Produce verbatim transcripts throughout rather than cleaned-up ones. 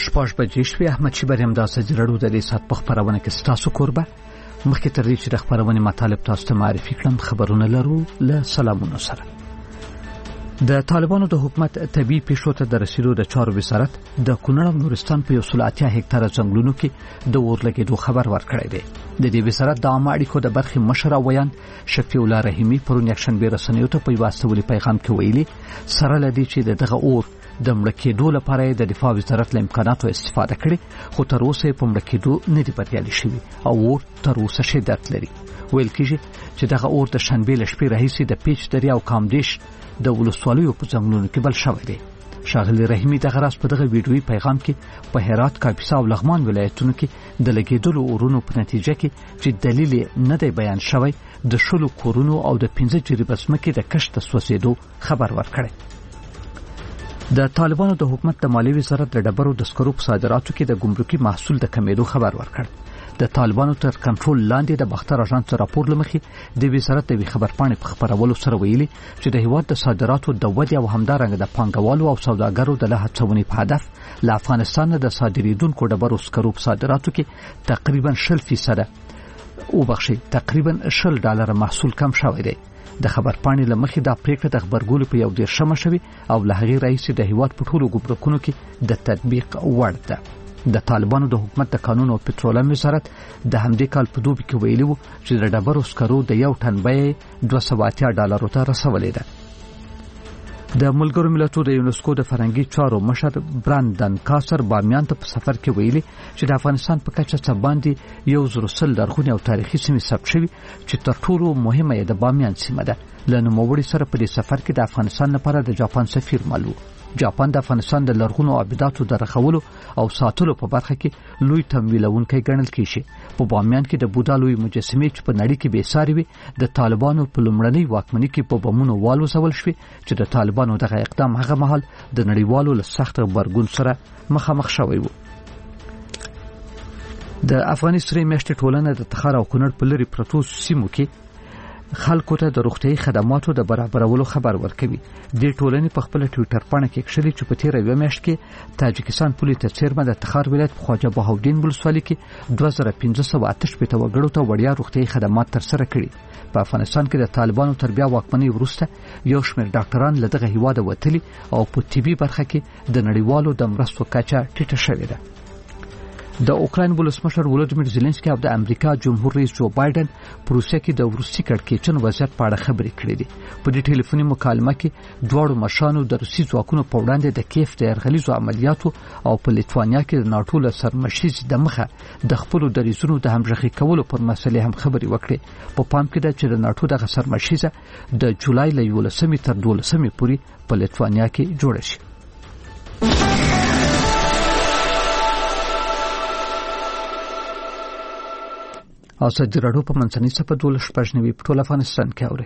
شپږ بجې شوې. احمد شیبر یم. دا سجرړو د دې سات په خبرونه کې ستاسو کوربه. مخکې تر دې چې د خبرونې مطالب تاسو ته معرفي کړم خبرونه لرو له سلامونو سره. د طالبانو د حکومت طبي پیښو ته د رسیدو د چارو وزارت د کونړ او نورستان په یو سل اتیا هکتاره ځنګلونو کې د اور لګېدو خبر ورکړی دی. د دې وزارت د عامه اړیکو د برخې مشر او ویان شفیع الله رحیمي پرون یکشنبه رسنیو ته په یو استولي پیغام کې ویلي سره لدی چې دغه اور د مړ کېدو لپاره د دفاع وزارت له امکاناتو استفاده کړي، خو تر اوسه په مړ کېدو نه دی بریالي شوی او اور تر اوسه شدت لري. ویل کېږي چې دغه اور د شنبه له شپې راهیسې د پیچ دریا او کامدیش د ولسوالیو په ځنګلونو کې بل شوی دی. شاغلی رحیمي دغه راز په دغه ویډیوي پیغام کې په هرات، کاپیسا او لغمان ولایتونو کې د لګېدلو اورونو په نتیجه کې چې دلیل نه دی بیان شوی د شلو کورونو او د پنځه جریبه ځمکې د کښت سوځېدو خبر ورکړی. د طالبانو د حکومت د مالیې وزارت د ډبرو د سکرو په صادراتو کې د ګمرکي محصول د کمیدو خبر ورکړ. د طالبانو تر کنټرول لاندې د باختر اژانس راپور لمخې د وزارت د خبرپاڼې په خبرولو سره ویلي چې د هیواد د صادراتو د ودې او همدارنګه د پانګوالو او سوداګرو د هڅونې په هدف له افغانستان د صادریدونکو ډبرو سکرو په صادراتو کې تقریبا شل فیصد او بخښي تقریبا شل ډالر محصول کم شوی دی. د خبرپاڼې لمخې دا پریکړه د خبرګول په یو دیرشمه شوی او له هغې راهیسې د هیواد په ټولو ګمرکونو کې د تطبیق وړ ده. د طالبانو د حکومت د قانون او پټرولیم وزارت د همدې کال په دوبي کې ویلي وو چې د ډبرو سکرو د یو ټن بیه دوه سوه اتیا ډالرو ته رسولې ده. د ملګرو ملتونو د یونسکو د فرهنګي چارو مشر براندن کاسر بامیان ته په سفر کې ویلي چې د افغانستان په کچه څه باندې یو زر سل لرغونې او تاریخي سیمې ثبت شوي چې تر ټولو مهمه یې د بامیان سیمه ده. له نوموړي سره په دې سفر کې د افغانستان لپاره د جاپان سفیر مالو. جاپان د افغانستان د لرغونو آباداتو د رخولو او ساتلو په برخه کې لوی تمویلونکی ګڼل کیږي. په بامیان کې د بودا لوی مجسمې چې په نړۍ کې بې ساري وي د طالبانو په لومړنۍ واکمنۍ کې په بمونو والوځول شوې چې د طالبانو دغه اقدام هغه مهال د نړیوالو له سخت غبرګون سره مخامخ شوی و. د افغاني سرې میاشتې ټولنه د تخار او کونړ په لري پروتو سیمو کې خلکو ته د روغتيایي خدماتو د برابرولو خبر ورکوي. د ټولنې په خپل ټوئیټر پاڼه کې کښلي چې په تیر یو میاشت کې تاجکستان پولیس د چیرمن د تخار ولایت په خواجه بهاودین ولسوالۍ کې دوه زره پنځه سوه اته شپېته وګړو ته وړیا روغتيایي خدمات ترسره کړي. په افغانستان کې د طالبانو تر بیا واکمنۍ وروسته یو شمېر ډاکټران له دغه هیواد وتلي او په طبي برخه کې د نړیوالو د مرستو کچه ټیټه شوې ده. د اوکراین ولسمشر ولودیمیر زيلنسکي او د امریکا جمهور رئیس جو بایدن په روسیه کې د روسي کړکېچن وضعیت په اړه خبرې کړې دي. په دې ټلیفوني مکالمه کې دواړو مشرانو د روسي ځواکونو په وړاندې د کیف د یرغلیزو عملیاتو او په لیتوانیا کې د ناټو له سرمشیز د مخه د خپل دریزونو د همغږي کولو پر مسلې هم خبرې وکړې. په پام کې ده چې د ناټو د سرمشیزه د جولای له یولسمې تر دولسمې پورې په لیتوانیا کې جوړ شي. او سجرړو په منځنۍ صفه دولس شپږ نوي په ټول افغانستان کې اوري.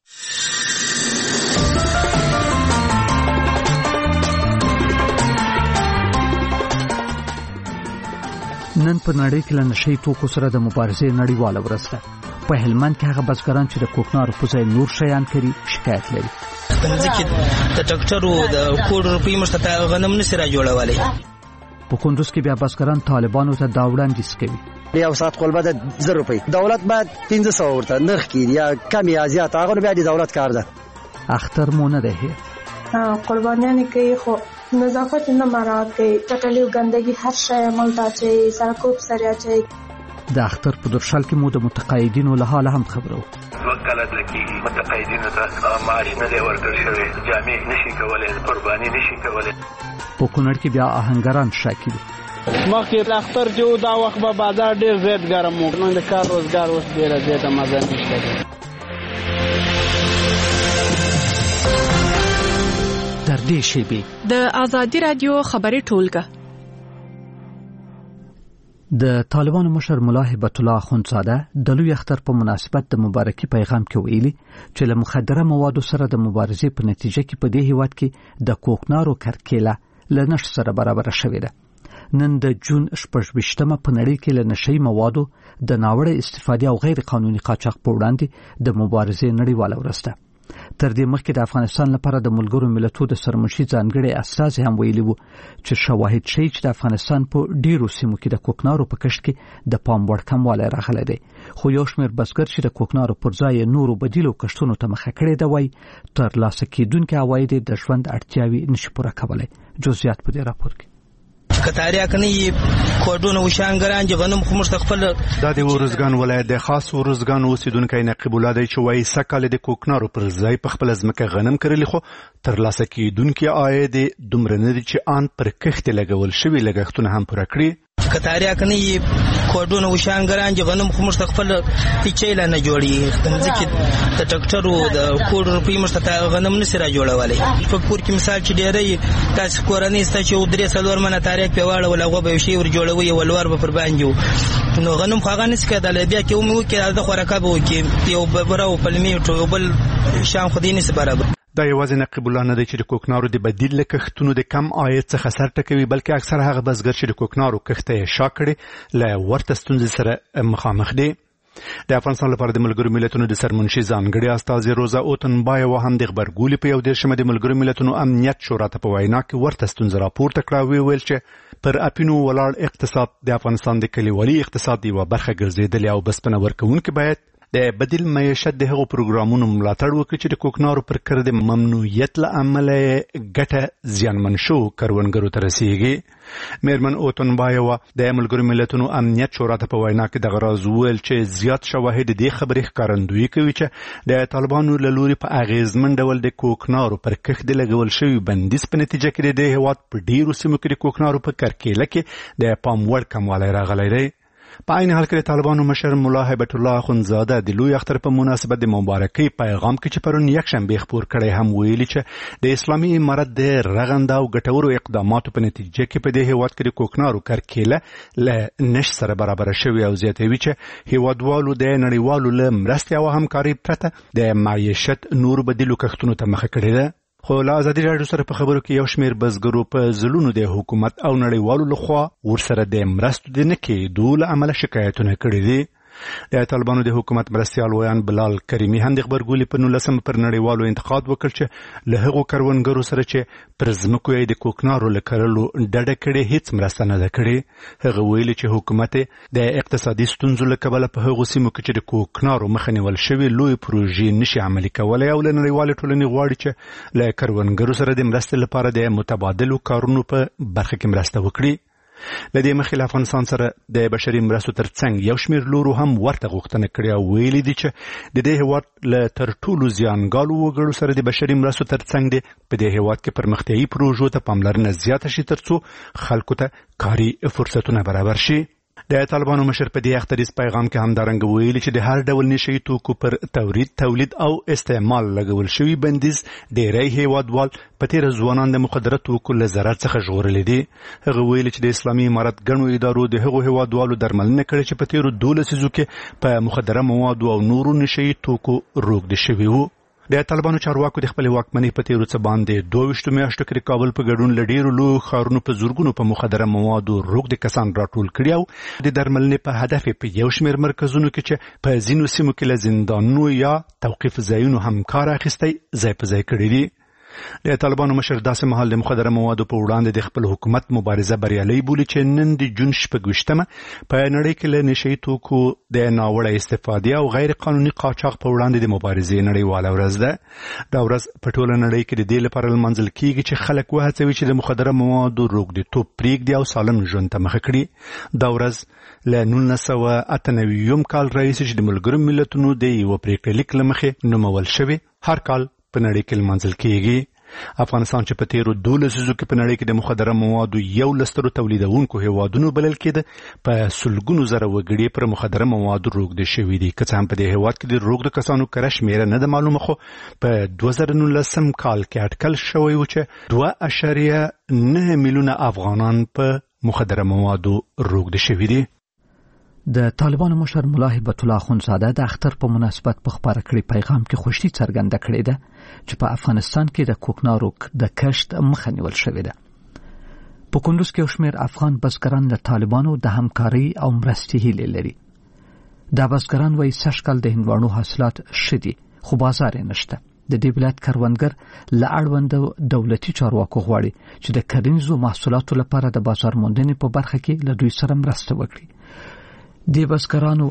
نن په نړۍ کې له نشي توکو سره د مبارزې نړیواله ورځ ده. په هلمند کې هغه بزګران چې د کوکنارو په ځای نور شیان کوي شکایت لري. ځکه د ډاکټرو د کوډ روپی مشته غنم نشي را جوړولای. په کندوز کې بیا بزګران طالبانو ته دا وړاندیز کوي. یو سات قلبه د زر روپۍ دولت باید پنځه سوه ورته نرخ کړي یا کم یا زیات هغه بیا د دولت کار ده. اختر مو نه ده قربانیان کوي خو نظافت نه مراعات کوي. ټټلیو ګندګي هر شی ملتا چې سرکوب سره چي. د اختر په درشل کې مو د متقاعدینو له حاله هم خبرو. وکالت لکه متقاعدینو ته معاش نه دی ورکړل شوی، جامع نشي کولای، قرباني نشي کولای. په کونړ کې بیا آهنګران شاکي دي. مخکې اختر جو دا وخت به بازار ډیر زیات ګرم وو، نن د کار روزګار اوس ډیر زیات مزه نشته. در دې شیبې د آزادي رادیو خبري ټولګه د طالبانو مشر ملا هبت الله اخوندزاده د لوی اختر په مناسبت د مبارکي پیغام کې ویلي چې له مخدره موادو سره د مبارزې په نتیجه کې په دې هیواد کې د کوکنارو کرکیله له نشت سره برابر شوې ده. نن د جون شپږویشتمه په نړۍ کې له نشئی موادو د ناوړه استفادې او غیر قانوني قاچاق په وړاندې د مبارزې نړیواله ورځ ده. تر دې مخکې د افغانستان لپاره د ملګرو ملتونو د سرمنشي ځانګړي استازي هم ویلي وو چې شواهد ښیي چې د افغانستان په ډیرو سیمو کې د کوکنارو په کښت کې د پام وړ کموالی راغلی دی، خو یو شمېر بزګر چې د کوکنارو پر ځای نورو بدیلو کښتونو ته مخه کړې ده وایي ترلاسه کېدونکي عواید د ژوند اړتیاوې نشي پوره کولی. جزئیات په دې راپور کې کتاریا کني کوډونه وشانګران چې غنم خو مشت خپل د دې ورزګان ولایت د خاص ورزګان اوسیدونکو نقیب الله دی چې وایي سکهاله د کوکنارو پر ځای په خپل ځمکه غنم کرلی، خو ترلاسه کېدونکي عاید دومره نه دي چې آن پر کښت لګول شوي لګښتونه هم پوره کړي. کتاریا کني کوډونه وشانګران چې غنم خو مشت خپل پیچیلا نه جوړي، ځکه د ټکټرو د کوډ روپی مشت غنم نه سره جوړولای. په پور کې مثال چې ډېرې تاسو کورنۍ ست چې درې څلور منه تاریخ په واړه ولا غو به شي ور جوړوي ولور به پر باندې نو غنم خو غنس کېدل بیا کې مو کې د خوراکه به کې یو برو پلمې ټو بل شام خدي نس برابر. دا یوازې نقیب الله نه دی چې د کوکنارو د بدیل کښتونو د کم عاید څخه سر ټکوي، بلکې اکثر هغه بزګر چې د کوکنارو کښت یې شا کړي له ورته ستونزې سره مخامخ دي. د افغانستان لپاره د ملګرو ملتونو د سرمنشي ځانګړي استازي روزا اوتنبایو هم د خبرګولۍ په یو دېرشمه د ملګرو ملتونو امنیت شورا ته په وینا کې ورته ستونزه راپورته کړه، ویل چې پر اپینو ولاړ اقتصاد د افغانستان د کلیوالي اقتصاد یوه برخه ګرځېدلې او بسپنه ورکوونکي باید د بدیل معیشت د هغو پروګرامونو ملاتړ وکړي چې د کوکنارو پر کړ د ممنوعیت له امله ګټه زیانمن شو کروندګرو ته رسیږي. میرمن اوتنبایو د ملګرو ملتونو امنیت شورا ته په وینا کې دغه راز وویل چې زیات شواهد دې خبرې ښکارندویي کوي چې د طالبانو له لوري په اغیزمن ډول د کوکنارو پر کښت د لګول شوي بندیز په نتیجه کې د هېواد په ډیرو سیمو کې د کوکنارو په کرکیله کې د پام وړ کموالی راغلی دی. په عین حال کې د طالبانو مشر ملا هیبت الله اخندزاده د لوی اختر په مناسبت د مبارکۍ پیغام کې چې پرون یکشنبه خپور کړی هم ویلي چې د اسلامي امارت د رغنده او ګټورو اقداماتو په نتیجه کې په دې هېواد کې د کوکنارو کرکیله له نش سره برابر شوی او زیاتوي چې هېوادوالو د نړیوالو له مرستې او همکارۍ پرته د معیشت نور بدیلو کښتونو ته مخه کړې ده. خو له ازادي راډیو سره په خبرو کې یو شمېر بزګرو په ځلونو د حکومت او نړیوالو لخوا ورسره د مرستو د نه کېدو له امله شکایتونه کړي دي. د طالبانو د حکومت مرستیال ویان بلال کریمي هم د خبرګولۍ په نولسمه پر نړیوالو انتقاد وکړ چې له هغو کروندګرو سره چې پر ځمکو یې د کوکنارو له کرلو ډډه کړې هیڅ مرسته نه ده کړې. هغه ویلي چې حکومت د اقتصادي ستونزو له کبله په هغو سیمو کې چې د کوکنارو مخه نیول شوي لوی پروژې نشي عملي کولی او له نړیوالې ټولنې غواړي چې له کروندګرو سره د مرستې لپاره د متبادلو کارونو په برخه کې مرسته وکړي. لدې مخې له افغانستان سره د بشري مرستو ترڅنګ یو شمېر لورو هم ورته غوښتنه کړې او ویلي دي چې د دې هېواد له تر ټولو زیانګالو وګړو سره د بشري مرستو ترڅنګ دی په دې هېواد کې پرمختیایي پروژو ته پاملرنه زیاته شي ترڅو خلکو ته کاري فرصتونه برابر شي. د طالبانو مشر په دې اختریز پیغام کې همدارنګه ویلي چې د هر ډول نشهیي توکو پر تولید تولید او استعمال لګول شوي بندیز ډېری هېوادوال په تېره ځوانان د مخدره توکو له ضرر څخه ژغورلی دي. هغه ویلي چې د اسلامي امارت ګڼو ادارو د هغو هېوادوالو درملنه کړې چې په تېرو دولس لسیزو کې په مخدره موادو او نورو نشهیي توکو روږدي شوي وو. د طالبانو چارواکو د خپل واکمنۍ په تیرو څه باندې دوه ویشتو میاشتو کې د کابل په ګډون له ډېرو لویو ښارونو په زرګونو په مخدره موادو روږدي کسان راټول کړي او د درملنې په هدف په یو شمېر مرکزونو کې چې په ځینو سیمو کې له زندانونو یا توقیف ځایونو هم کار اخیستی ځای په ځای کړي دي. د طالبانو مشر داسې مهال د مخدره موادو په وړاندې د خپل حکومت مبارزه بریالۍ بولي چې نن د جون شپږویشتمه په نړۍ کې له نشهیي توکو د ناوړه استفادې او غیر قانوني قاچاق په وړاندې د مبارزې نړیواله ورځ ده. دا ورځ په ټوله نړۍ کې د دې لپاره لمانځل کیږي چې خلک وهڅوي چې د مخدره موادو روږديتوب پرېږدي او سالم ژوند ته مخه کړي. دا ورځ له نولس سوه اته نوي کال راهیسې چې د ملګرو ملتونو د یوه پرېکړه لیک له مخې نومول شوی هر کال په نړۍ کې لمانځل کیږي. افغانستان چې په تیرو دولس لسیزو کې په نړۍ کې د مخدره موادو یو له سترو تولیدونکو هېوادونو بلل کېده په سلګونو زره وګړي پر مخدره موادو روږدي شوي دي. که څه هم په دې هېواد کې د روږدو کسانو کره شمېره نه ده معلومه، خو په دوه زره نولسم کال کې اټکل شوی و چې دوه اعشاریه نه میلیونه افغانان په مخدره موادو روږدي شوي دي. د طالبانو مشر ملا هیبت الله اخندزاده د اختر په مناسبت په خپاره کړي پیغام کې خوشحالي څرګنده کړې ده چې په افغانستان کې د کوکنارو د کښت مخه نیول شوې ده. په کندوز کې یو شمېر افغان بزګران له طالبانو د همکارۍ او مرستې هیلې لري. دا بزګران وایي سږ کال د هندواڼو حاصلات ښه دي خو بازار یې نشته. د دې ولایت کروندګر له اړوند دولتي چارواکو غواړي چې د کرنیزو محصولاتو لپاره د بازار موندنې په برخه کې له دوی سره مرسته وکړي. د بزګرانو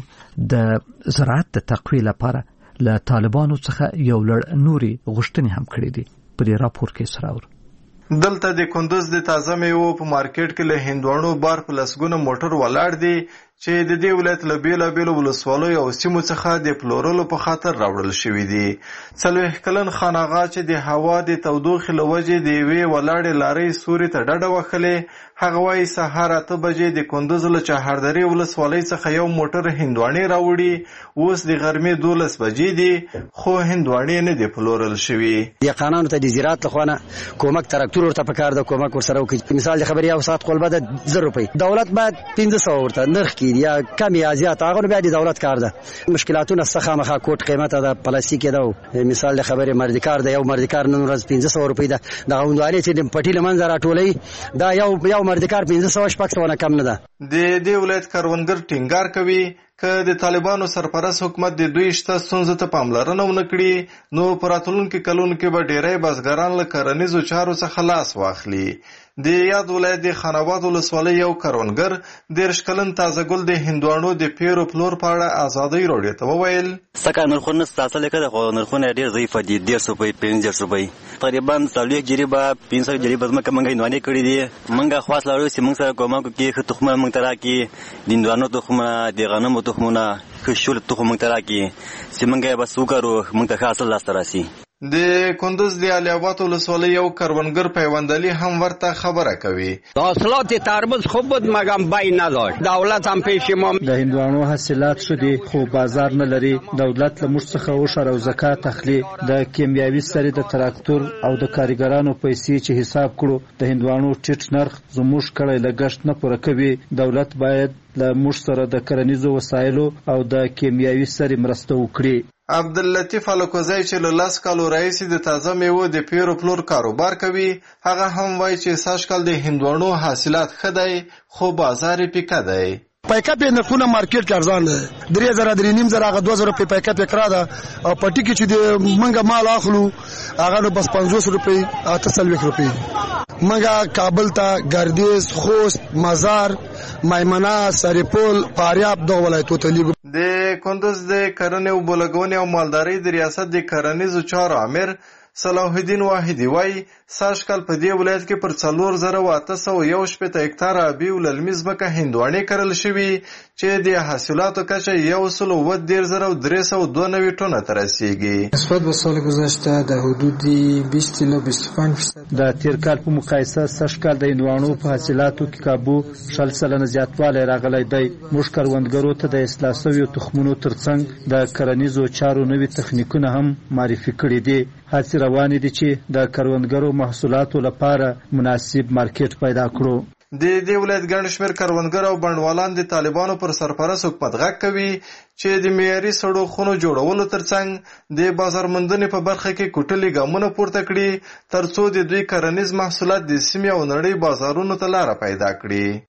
د زراعت د تقویه لپاره له طالبانو څخه یو لړ نوري غوښتنې هم کړې دي. په دې راپور کې سراور دلته د کندوز د تازه میوو په مارکیټ کې له هندوانو بار په لسګونه موټر ولاړ دي چې د دې ولایت له بیلابیلو ولسوالیو او سیمو څخه د پلورلو په خاطر راوړل شوي دي. څلوېښت کلن خان آغا چې د هوا د تودوخې له وجې د یوې ولاړې لارۍ سوري ته ډډه وهلې، هغه وایي سهار اته بجې د کندوز له چهاردرې ولسوالۍ څخه یو موټر هندواڼې راوړي، اوس د غرمې دولس بجې دي خو هندواڼې نه دي پلورل شوي. دهقانانو ته د زراعت له خوا نه کومک تراکتور ورته پکار ده، کومک ورسره وکړي. مثال د خبرې یو ساعت قلبه ده زر روپۍ، دولت باید پنځه سوه ورته نرخ کړي یا کم یا زیات، هغه بیا د دولت کار ده. مشکلاتونه څخه مخه کوټ قیمته ده، پلاستیک ده. مثال د خبرې مردکار ده، یو مردکار نن ورځ پنځه سوه روپۍ ده. د غوندوالۍ چې د پټي له منځه راټولوي دا یو یو مردکار پنځه سوه شپږ سوه نه کم نه ده. د دې ولایت کروندګر ټینګار کوي که د طالبانو سرپرست حکومت د دوی شته ستونزو ته پاملرنه ونه کړي نو په راتلونکي کلونو کې به ډېری بزګران له کرنیزو چارو څخه لاس واخلي. د یاد ولایت د خان آباد ولسوالۍ یو کروندګر دېرش کلن تازه ګل د هندوانو د پیرو پلور په اړه ازادۍ راډیو ته وویل سکه نرخونه ستاسو لیکه خو نرخونه ډېر ضعیف دي، دېرش روپۍ پنځه روپۍ تقریبا څلوېښت جریبه پنځه جریبه ځمکه موږ هندوانې کړي دي. موږ خواست لرو چې موږ سره کومک وکړي، ښه تخمونه موږ ته راکړي، د هندوانو تخمونه، د غنمو تخمونه، ښه شول تخم موږ ته راکړي چې موږ یې بس وکړو، موږ ته ښه حاصل لاسته راسي. د کندوز د علي آباد ولسوالۍ یو کروندګر پیوندعلي هم ورته خبره کوي. حاصلات تربوز خوب بود مگم بای نداشت، دولت هم پیش ما د هندوانو حاصلات شدي خو بازار نه لري. دولت له موږ څخه وشر او زکات اخلي. د کیمیاوي سرې د تراکتور او د کارګرانو پیسې چې حساب کړو د هندوانو ټیټ نرخ زموږ کړی لګښت نه پوره کوي. دولت باید له موږ سره د کرنیزو وسایلو او د کیمیاوي سرې مرسته وکړي. عبداللطیف الکوزی چې له لس کالو راهیسې د تازه میوو د پیرو پلور کاروبار کوي، هغه هم وایي چې سږ کال د هندوانو حاصلات ښه دی خو بازار یې پیکه دی. پایکاپ یې نرخونه مارکیټ کې ارزان دی، درې زره درې نیم زره هغه دوه زره روپۍ پایکاپ یې کرا ده، او پټي کې چې د موږ مال اخلو هغه نو بس پنځوس روپۍ اته څلوېښت روپۍ. موږ کابل ته ګردیز، خوست، مزار، میمنه، سرپل، فاریاب دغه ولایتو ته لیږو. د کندوز د کرنې او بولګونې او مالدارۍ د ریاست د کرنیزو چارو امیر صلاح الدین واحدی وایي سږ کال په دې ولایت کې پر څلور زره او اته سوه یو شپېته هکتاره ابي او للمي ځمکه هندواڼې کرل شوي چې د حاصلاتو کچه یو سل اووه دېرش زره او درې سوه دوه نوي ټنه ته رسیږي. نسبت به سال گذشته در حدود بیست الی بیست و پنج درصد د تیر کال په مقایسه سږ کال د هندواڼو په حاصلاتو کې کابو شل سلنه زیاتوالی راغلی دی. موږ کروندګرو ته د اصلاح شویو تخمونو ترڅنګ د کرنیزو چارو نوي تخنیکونه هم معرفي کړي دي. هڅې روانې دي چې د کروندګرو محصولاتو لپاره مناسب مارکیټ پیدا کړو. د دې ولایت ګڼ شمېر کروندګر او بڼوالان د طالبانو پر سرپرست حکومت غږ کوي چې د معیاري سړو خونو جوړولو ترڅنګ د بازار موندنې په برخه کې کوټلي ګامونه پورته کړي ترڅو د دوی کرنیز محصولات د سیمې او نړۍ بازارونو ته لاره پیدا کړي.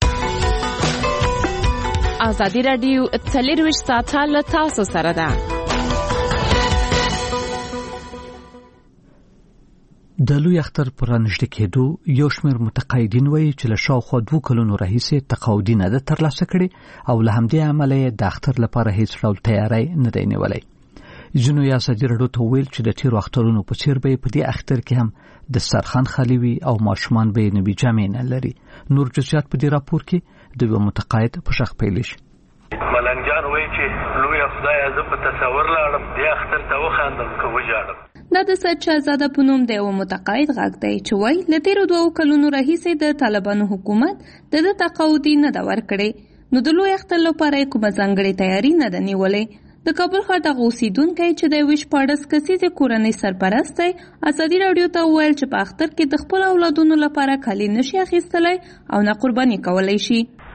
ازادي راډیو څلرویشت ساعته له تاسو سره ده. د لوی اختر پر رانژدې کېدو یو شمېر متقاعدین وایي چې له شاوخوا دوه کلونو راهیسې تقاعدي نه ده ترلاسه کړې او له همدې امله یې د اختر لپاره هیڅ ډول تیاری نه دی نیولی. ځینو یې ازادي راډیو ته وویل چې د تېرو اخترونو په څېر به یې په دې اختر کې هم دسترخوان خالي وي او ماشومان به یې نوي جامې نه لري. نور جزئیات په دې راپور کې د یوه متقاعد په شخ پیل شي. ملنګ جان وایي چې لویه خدایه زه په تصور لاړم دې اختر ته وخاندم که وژاړم. دا د سید شهزاده په نوم د یو متقاعد غږ دی چې وایي له تېرو دوو کلونو راهیسې د طالبانو حکومت د ده تقاعدي نه ده ورکړې نو د لوی اختر لپاره یې کومه ځانګړې تیاري نه ده نیولې. د کابل ښار دغه اوسېدونکی چې د یوې شپاړس کسیزې کورنۍ سرپرست دی ازادي راډیو ته وویل چې په اختر کې د خپلو اولادونو لپاره کالي نشي اخیستلی او نه قرباني کولی شي.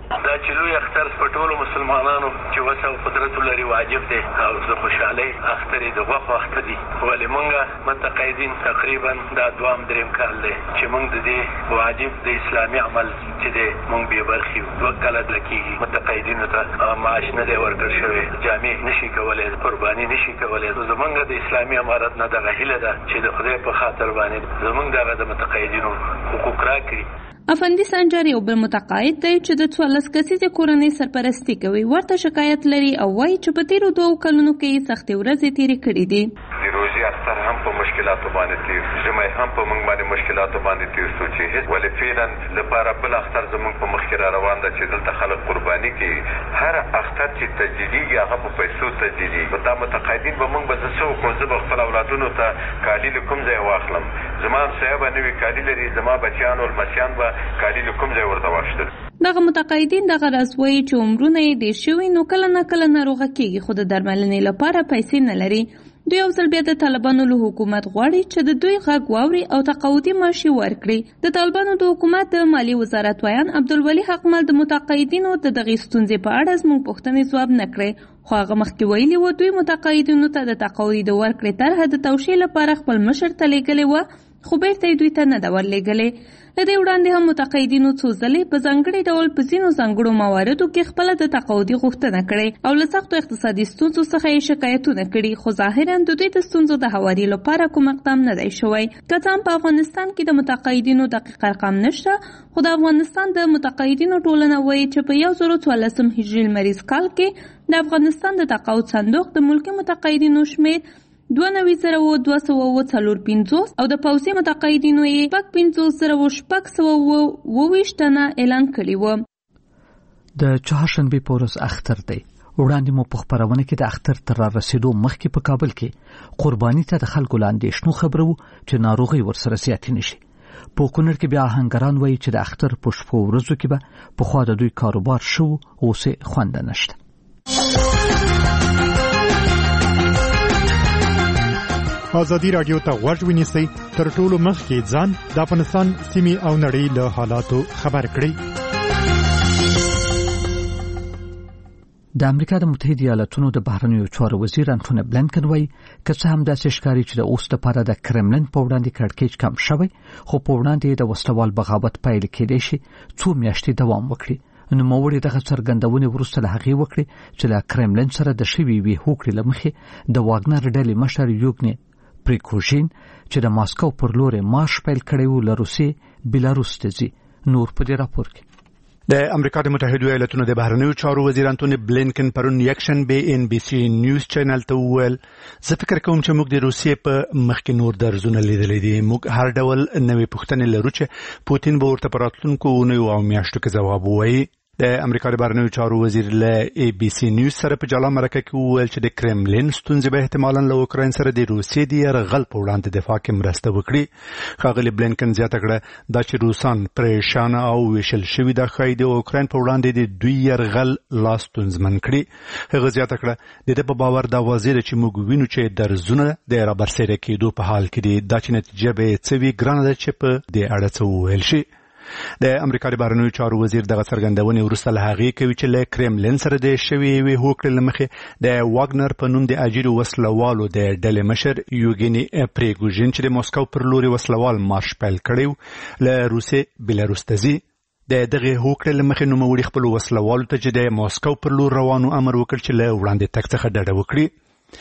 دا چې لوی اختر په ټولو مسلمانانو چې وسه او قدرت لري واجب دی او زه خوشحالۍ اختر د غوښو اختر دي ولې مونږ متقاعدین تقریبا دا دوام دریم کال دی چې مونږ د دې واجب د اسلامي عمل چې دی مونږ بې برخې دوه کاله لکېږي متقاعدینو ته معاش نه دی ورکړل شوی جامې نشي کولی قرباني نشي کولی زمونږ د اسلامي امارت نه دغه هیله ده چې د خدای په خاطر باندې زمونږ دغه د متقاعدینو حقوق راکړي. افندي سنجر یو بل متقاعد دی چې د څوارلس کسیزې کورنۍ سرپرستي کوي. ورته شکایت لري او وایي چې په تیرو دوو کلونو کې سختې ورځې تېرې کړې دي. د روژې اختر هم په مشکلاتو باندې تېر ژمی هم په موږ باندې مشکلاتو باندې تېر شو چې هېڅ ولې فعلا لپاره بل اختر زموږ په مخکې را روان ده چې دلته خلک قرباني کوي. هر اختر چې تجدیدېږي هغه په پیسو تجدیدېږي. په دا متقاعدین به موږ به زه څه وکړو زه به خپل اولادونو ته کالي له کوم ځای واخلم. زما همسایه به نوي کالي لري زما بچیان او لمسیان به کالي له کوم ځای ورته واخیستل. دغه متقاعدین دغه راز وایي چې عمرونه یې ډېر شوي نو کله نه کله ناروغه کېږي خو د درملنې لپاره پیسې نه لري. دوی یو ځل بیا د طالبانو له حکومت غواړي چې د دوی غږ واوري او تقاعدي معاش یې ورکړي. د طالبانو د حکومت د مالي وزارت ویان عبدالولي حقمل د متقاعدینو د دغې ستونزې په اړه زموږ پوښتنې ځواب نه کړې خو هغه مخکې ویلي و دوی متقاعدینو ته د تقاعدي د ورکړې طرحه د توشیح لپاره خپل مشر ته لیږلې وه خو بیرته یې دوی ته نه ده ورلیږلې. له دې وړاندې هم متقاعدینو څو ځلې په ځانګړي ډول په ځینو ځانګړو مواردو کې خپله د تقاعدي غوښتنه کړې او له سختو اقتصادي ستونزو څخه یې شکایتونه کړي خو ظاهرا د دوی د ستونزو د هواري لپاره کوم اقدام نه دی شوی. که څه هم په افغانستان کې د متقاعدینو دقیق ارقام نشته خو د افغانستان د متقاعدینو ټولنه وایي چې په یو زر څوارلسم هجري لمریز کال کې د افغانستان د تقاعد صندوق د ملکي متقاعدینو شمېر دوه نوي زره و دوه سوه و څلور پنځوس او د پوځي متقاعدینو یې شپږ پنځوس زره و شپږ سوه و اووه ویشت تنه اعلان کړي وو. د چهارشنبې په ورځ اختر دی. وړاندې مو په خپرونه کې د اختر تر رارسېدو مخکې په کابل کې قرباني ته د خلکو له اندېښنو خبرو چې ناروغي ورسره زیاتې نشي. په کونړ کې بیا آهنګران وایي چې د اختر په شپو ورځو کې به پخوا د دوی کاروبار شو اوس یې خوند نشته. ازادي رادیو ته غوږ ونیسئ تر ټولو مخکې ځان د افغانستان سیمې او نړۍ له حالاتو خبر کړئ. د امریکا د متحده ایالاتونو د بهرنیو چارو وزیر انټونی بلینکن وایي که څه هم داسې ښکاري چې د اوس لپاره د کرملن په وړاندې کړکېچ کم شوی خو په وړاندې د وسلوال بغاوت پیل کېدای شي څو میاشتې دوام وکړي. نوموړي دغه څرګندونې وروسته له هغې وکړې چې له کرملن سره د شوي وي هوکړې له مخې د واګنر ډلې مشر یوګني پریکوژین چې د ماسکو پر لور مارش پیل کړی و له روسیې بیلاروس ته ځي. نور په دې راپور کې د امریکا د متحده ایالاتونو د بهرنیو چارو وزیر انټونی بلینکن پرون یکشن به ان بي سي نیوز چینل ته وویل زه فکر کوم چې موږ د روسیې په مخ کې نور درزونه لیدلې دي. موږ هر ډول نوې پوښتنې لرو چې پوتین به ورته په راتلونکو اونیو او میاشتو کې ځواب ووایي. د امریکا د بهرنیو چارو وزیر له اي بي سي نیوز سره په جلا مرکه کې وویل چې د کرملین ستونزې به احتمالاً له اوکراین سره د روسیې د یرغل په وړاندې دفاع کې مرسته وکړي. ښاغلي بلینکن زیاته کړه دا چې روسان پریشان او ویشل شوي دا ښایي د اوکراین په وړاندې د دوی یرغل لا ستونزمن کړي. هغه زیاته کړه د دې په باور دا واضح ده چې موږ وینو چې درزونه د رابرسېره کېدو په حال کې دي. دا چې نتیجه به څه وي ګرانه ده چې په دې اړه څه وویل شي. د امریکا د بهرنیو چارو وزیر دغه څرګندونې وروسته له هغې کوي چې له کرملین سره د شوې یوې هوکړې له مخې د واګنر په نوم د اجیرو وسلوالو د ډلې مشر یوګیني پریګوژین چې د موسکو پر لوري وسلوال مارش پیل کړی و له روسیې بیلاروس ته ځي. د دغه هوکړې له مخې نوموړي خپلو وسلوالو ته چې د موسکو پر لور روانو امر وکړ چې له وړاندې تګ څخه ډډه وکړي.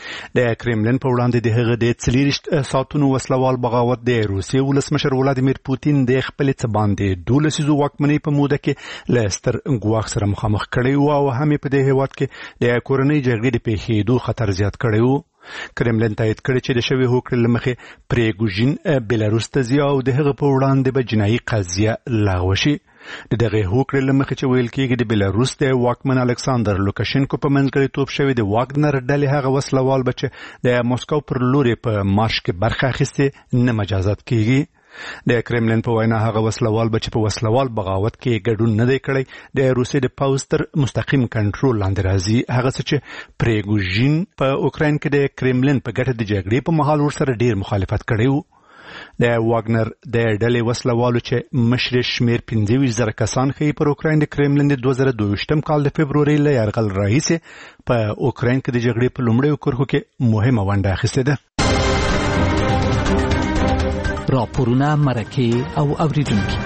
د کرملین په وړاندې د هغه د څلېرویشت ساعتونو وسلوال بغاوت د روسیې ولسمشر ولادیمیر پوتین د خپلې څه باندې دولس لسیزو واکمنۍ په موده کې له ستر ګواښ سره مخامخ کړی و او هم په دې هېواد کې د کورنۍ جګړې د پیښېدو خطر زیات کړی و. کرملین تایید کړی چې د شوې هوکړې له مخې پریګوژین بیلاروس ته ځي او د هغه په وړاندې به جنایي قضیه لغوه شي. د دغه هوکړې له مخې چې ویل کېږي د بیلاروس د واکمن الکساندر لوکاشینکو په منځګړیتوب شوی د واګنر ډلې هغه وسلوال به چې د موسکو پر لوري په مارش کې برخه اخیستې نه مجازات کېږي. د کرملین په وینا هغه وسلوال به چې په وسلوال بغاوت کې ګډون نه دی کړی د روسیې د پوځ تر مستقیم کنټرول لاندې راځي. هغه څه چې پریګوژین په اوکراین کې د کرملین په ګټه د جګړې په مهال ورسره ډیر مخالفت کړی و. د واګنر د ډلې وسلوالو چې مشر شمیر پنځه ویشت زره کسان ښیي پر اوکراین د کرملین د دوه زره دوه ویشتم کال د فبرورۍ له یرغل راهیسې په اوکراین کې د جګړې په لومړیو کرښو کې مهمه ونډه اخیستې ده. راپورونه، مرکې او اوریدونکي.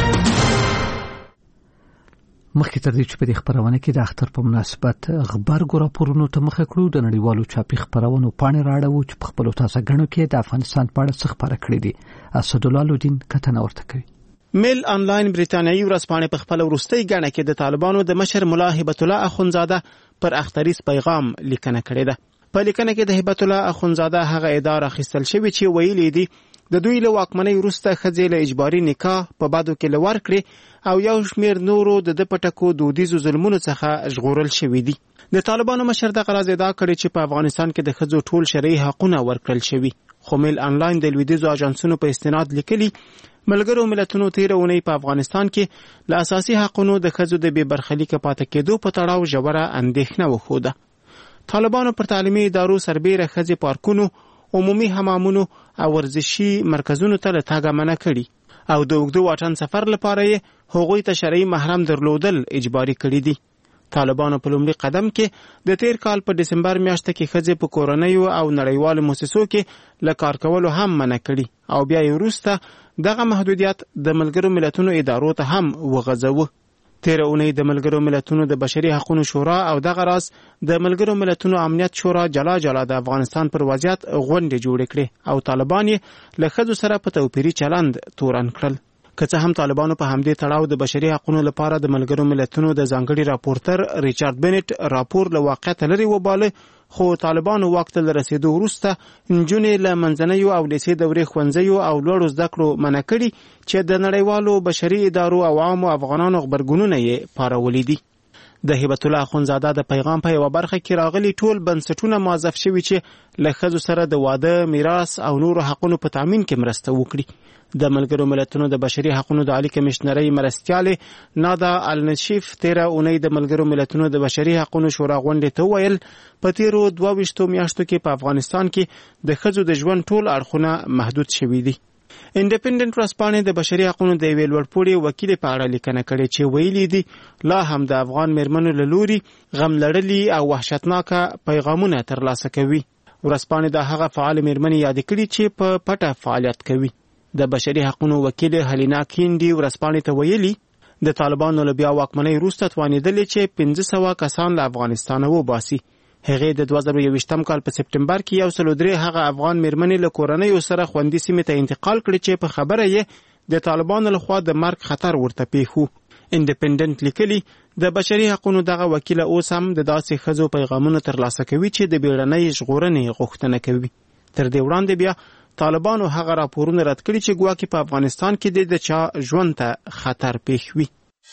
مخکې تر دې چې په دې خبرونه کې د اختر په مناسبت غبرګو راپورونو ته مخه کړو، د نړیوالو چاپي خبرونو پاڼې راړو چې په خپل تازه غنو کې د افغانستان په اړه څه خبره کړې دي. اسدالله لودین کتنه ورته کوي. میل آنلاین بریتانیایی ورځپاڼه په خپل وروستۍ غنه کې د طالبانو د مشر ملا هبت الله اخونزاده پر اختریز پیغام لیکنه کړې ده. په لیکنه کې د هبت الله اخونزاده هغه اداره خستل شوی چې ویلي دي د دوی له واکمنۍ وروسته ښځې له اجباري نکاح په بادو کې لور کړې او یو شمیر نورو د د پټکو دودیزو ظلمونو څخه ژغورل شوي دي. د طالبانو مشر دغه راز ادعا کړې چې په افغانستان کې د ښځو ټول شرعي حقونه ورکړل شوي. خو میل آنلاین د لویدیځو اجانسونو په استناد لیکلي ملګرو ملتونو تیره اونۍ په افغانستان کې له اساسي حقونو د ښځو د بې برخلیکه پاتې کېدو په تړاو ژوره اندېښنه وښوده. طالبانو پر تعلیمي ادارو سربیره ښځې پارکونو، عمومي حمامونو او ورزشي مرکزونو ته له تګه منع کړي او د اوږده واټن سفر لپاره یې هغوی ته شرعي محرم درلودل اجباري کړي دي. طالبانو په لومړي قدم کې د تیر کال په دسمبر میاشت کې ښځې په کورنیو او نړیوالو مؤسسو کې له کار کولو هم منع کړي او بیا یې وروسته دغه محدودیت د ملګرو ملتونو ادارو ته هم وغځوه. تیر اونۍ د ملګرو ملتونو د بشري حقوقو شورا او دغه راز د ملګرو ملتونو امنیت شورا جلا جلا د افغانستان پر وضعیت غونډې جوړې کړې او طالبان یې له ښځو سره په توپیري چلند تورن کړل. که څه هم طالبانو په همدې تړاو د بشري حقوقو لپاره د ملګرو ملتونو د ځانګړي راپورټر ریچارډ بنټ راپور له واقعیت لري وباله، خو طالبانو وخت له رسیدو وروسته نجونې له منځنیو او لیسې دورې ښوونځیو او لوړو زده کړو منع کړي چې د نړیوالو بشري ادارو او عامو افغانانو غبرګونونه یې پارولي دي. د هبت الله اخونزاده د پیغام په یوه برخه کې راغلي ټول بنسټونه موظف شوي چې له ښځو سره د واده، میراث او نورو حقونو په تامین کې مرسته وکړي. د ملګرو ملتونو د بشري حقوقو د عالی کمشنرۍ مرستیالې نادا النشیف تیره اونۍ د ملګرو ملتونو د بشري حقوقو شورا غونډې ته ویل په تیرو دوه ویشتو میاشتو کې په افغانستان کې د ښځو د ژوند ټول اړخونه محدود شوي دي. انډیپندنت ورځپاڼې د بشري حقوقو د یوې لوړپوړي وکیل په اړه لیکنه کړې چې ویلي دي لا هم د افغان میرمنو له لوري غم لړلي او وحشتناکه پیغامونه ترلاسه کوي. ورځپاڼې د هغه فعال میرمنې یاد کړي چې په پټه فعالیت کوي. د بشري حقوقو وکیل هلینا کینډي ورځپاڼې ته ویلي د طالبانو له بیا واکمنۍ وروسته توانېدلې چې پنځه سوه کسان له افغانستانه وباسي. هغې د دوه زره یوویشتم کال په سپټمبر کې یو سل درې هغه افغان میرمنې له کورنیو سره خوندي سیمې ته انتقال کړي چې په خبره یې د طالبانو لخوا د مرګ خطر ورته پیښ و. انډیپندنت لیکلي د بشري حقوقو دغه وکیل اوس هم د داسې ښځو پیغامونه ترلاسه کوي چې د بیړنۍ ژغورنې غوښتنه کوي. تر دې وړاندې بیا طالبانو هغه راپورونه رد کړي چې ګواکې په افغانستان کې د چا ژوند ته خطر پیښ وي.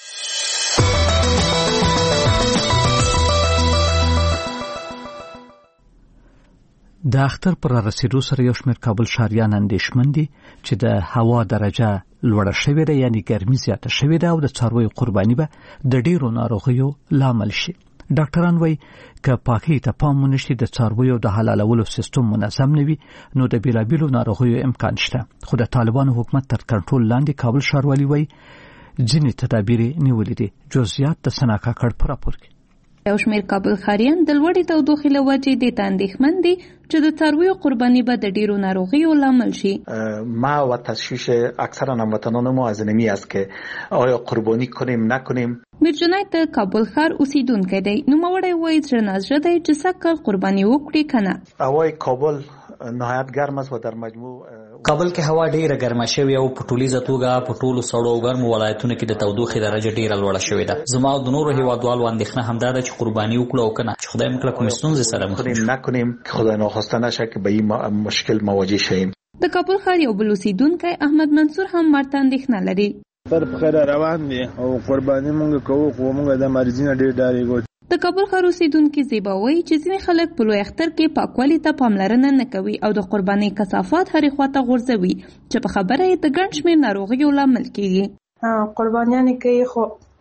د اختر پر رسیدو سره یو شمېر کابل ښاریان اندېښمن دي چې د هوا درجه لوړه شوې ده، یعنی ګرمي زیاته شوې ده او د څارویو قرباني به د ډېرو ناروغیو لامل شي. ډاکټران وایي که پاکۍ ته پام ونه شي، د څارویو د حلالولو سیستم منظم نه وي، نو د بېلابېلو ناروغیو امکان شته. خو د طالبانو حکومت تر کنټرول لاندې کابل ښاروالي وایي ځینې تدابیر نیولې دي. جزئیات د سنا کاکړ په راپور کې. یو شمېر کابل ښاریان د لوړې تودوخې له وجې دې ته اندېښمن دي چې د څارویو قرباني به د ډېرو ناروغیو لامل شي. ما و تشویش اکثر هموطنان ما از اینمی است که آیا قربانی کنیم نکنیم. میر جنید د کابل ښار اوسیدونکی دی. نوموړی وایي زړه نازړه دی چې سږ کال قرباني وکړي که نه. هوای کابل نهایت ګرم است و در مجموع کابل کې هوا ډیره ګرمه شوې او په ټولیزه توګه په ټولو سړو او ګرمو ولایتونو کې د تودوخې درجه ډیره لوړه شوې ده. زما او د نورو هیوادوالو اندېښنه همدا ده چې قرباني وکړو او که نه، چې خدای مکړه کومې ستونزې سره مخ نشو نکنیم که خدای ناخواسته نشه که به این مشکل مواجه شویم. د کابل ښار یو بل اوسیدونکی احمد منصور هم مرته اندېښنه لري. پر خیر روان دي او قرباني مونږ کوو، خو مونږ د مرضی نه ډېر ډارېږو. د کابل ښار اوسیدونکي زیبا وایي چې ځینې خلک په لوی اختر کې پاکوالي ته پاملرنه نه کوي او د قربانۍ کثافات هرې خواته غورځوي چې په خبره یې د ګڼ شمېر ناروغیو لامل کېږي. قربانیانې کوي خو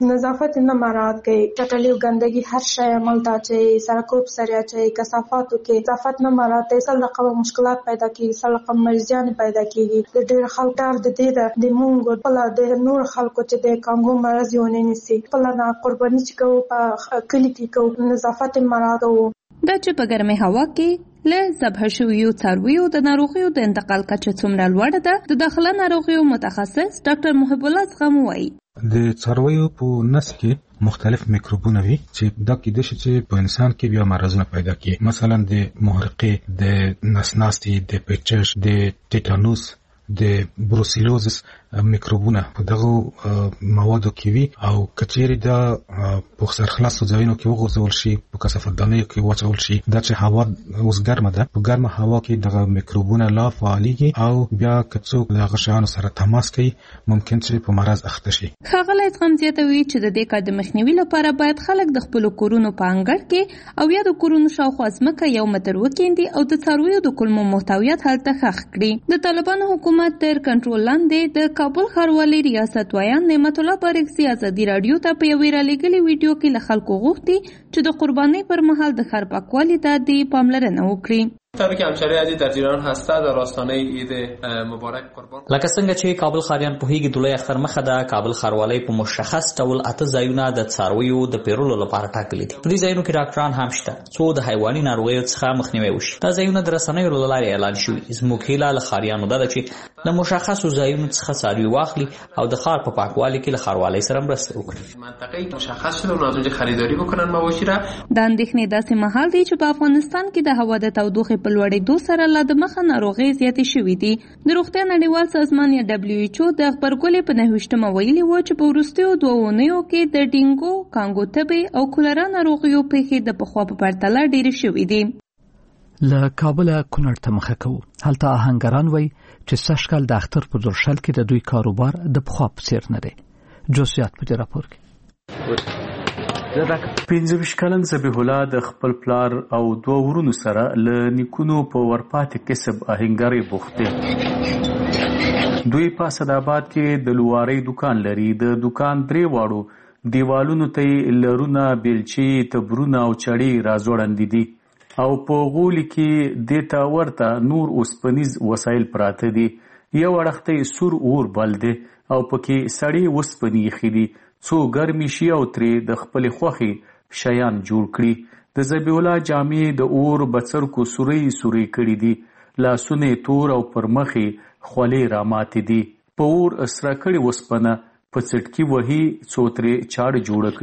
نظافت نه مراعات کوي، چټلي او ګندګي هر شی عملته چې سرکوب سره چې کثافاتو کې نظافت نه مراعات کوي، سل رقم مشکلات پیدا کیږي، سل رقم مریضان پیدا کیږي. د ډېر خلک تر د دې د مونږ په لاره د نور خلکو چې د کانګو مرض یې ونه نیسي په لاره قرباني چې کوو په کلي کې کوو نظافت مراعات کوو. دا چې په ګرمه هوا کې له ذبح شویو څارویو د ناروغیو د انتقال کچه څومره لوړه ده، د داخله ناروغیو متخصص ډاکټر محب الله زغم وایي. د څارویو په نس کې مختلف میکروبونه وي چې دا کېدای شي چې په انسان کې بیا مرزونه پیدا کړي، مثلا د محرقې، د نسناستي، د پیچش، د ټیټانوس، د بروسیلوزس میکروبونه په دغه موادو کې وي او کچېری دا په سرخلاص ځایونو کې وغورځول شي، په کثافاتدانیو کې واچول شي. دا چې هوا اوس ګرمه ده، په ګرمه هوا کې دغه میکروبونه لا فعالېږي او که څوک له هغه شیانو سره تماس کوي ممکن چې په مرض اخته شي. ښاغلی زغم زیاتوي چې د دې کار د مخنیوي لپاره باید خلک د خپلو کورونو په انګړ کې او یا د کورونو شاوخوا ځمکه یو متر وکیندي او د څارویو د کولمو محتویات هلته ښخ کړي. د طالبانو حکومت تر کنټرول لاندې د کابل ښاروالۍ ریاست وایان نعمت الله بارکزي ازادي راډیو ته په یوې رالیږلې ویډیو کې له خلکو غوښتي چې د قربانۍ پر مهال د ښار پاکوالي ته د پاملرنه وکړي. طبعا که همشهری عزیز در جریان هسته در راستانه عید مبارک قربان لکه څنګه چې کابل ښاریان پوهیږي د لوی اختر مخه ده کابل ښاروالۍ په مشخص ډول اته ځایونه د څارویو د پیرلو لپاره ټاکلي دي. په دې ځایونو کې ډاکټران هم شته څو د حیواني ناروغیو څخه مخنیوي وشي. دا ځایونه د رسنیو له لارې اعلان شوي. زموږ هیله له ښاریانو ده چې له مشخصو ځایونو څخه څاروي واخلي او د ښار په پاکوالي کې له ښاروالۍ سره مرسته وکړي. منطقه مشخص شده و از خریداری بکنن مواشی را. د اندېښنې داسې مهال دی چې په افغانستان کې د هوا د تودوخې په لوړېدو سره لا د مخه ناروغۍ زیاتې شوې دي. د روغتیا نړیوال سازمان یا دبلیو ایچ او د غبرګولې په نهویشتمه ویلي و چې په وروستیو دوه اونیو کې د ډینګو، کانګو تبې او کولرا ناروغیو پیښې د پخوا په پرتله ډېرې شوې دي. له کابله کونړ ته مخه کوو. هلته آهنګران وایي چې سږکال د اختر په درشل کې د دوی کاروبار د پخوا په څیر نه دی. جزئیات په دې راپور کې. پنځه ویشت کلن ذبیح الله د خپل پلار او دوه ورونو سره له نیکونو په ورپاتې کسب آهنګرۍ بوخت دي. دوی په اسداباد کې د لوارۍ دکان لري. د دکان درې واړو دیوالونو ته یې لرونه، بیلچې، تبرونه او چړې راځوړندې دي او په غولي کې دې ته ورته نور اوسپنیز وسایل پراته دي. یو اړخته سور اور بل دی او پکې سړې اوسپنې ایښې دي څو ګرمې شي او ترې د خپلې خوښې شیان جوړ کړي. د ذبیح الله جامې د اور بڅرکو سورۍ سورۍ کړي دي. لاسونه تور او پر مخې خولې راماتې دي. په اور اسره کړې اوسپنه په څټکي وهي څو ترې چاړه جوړه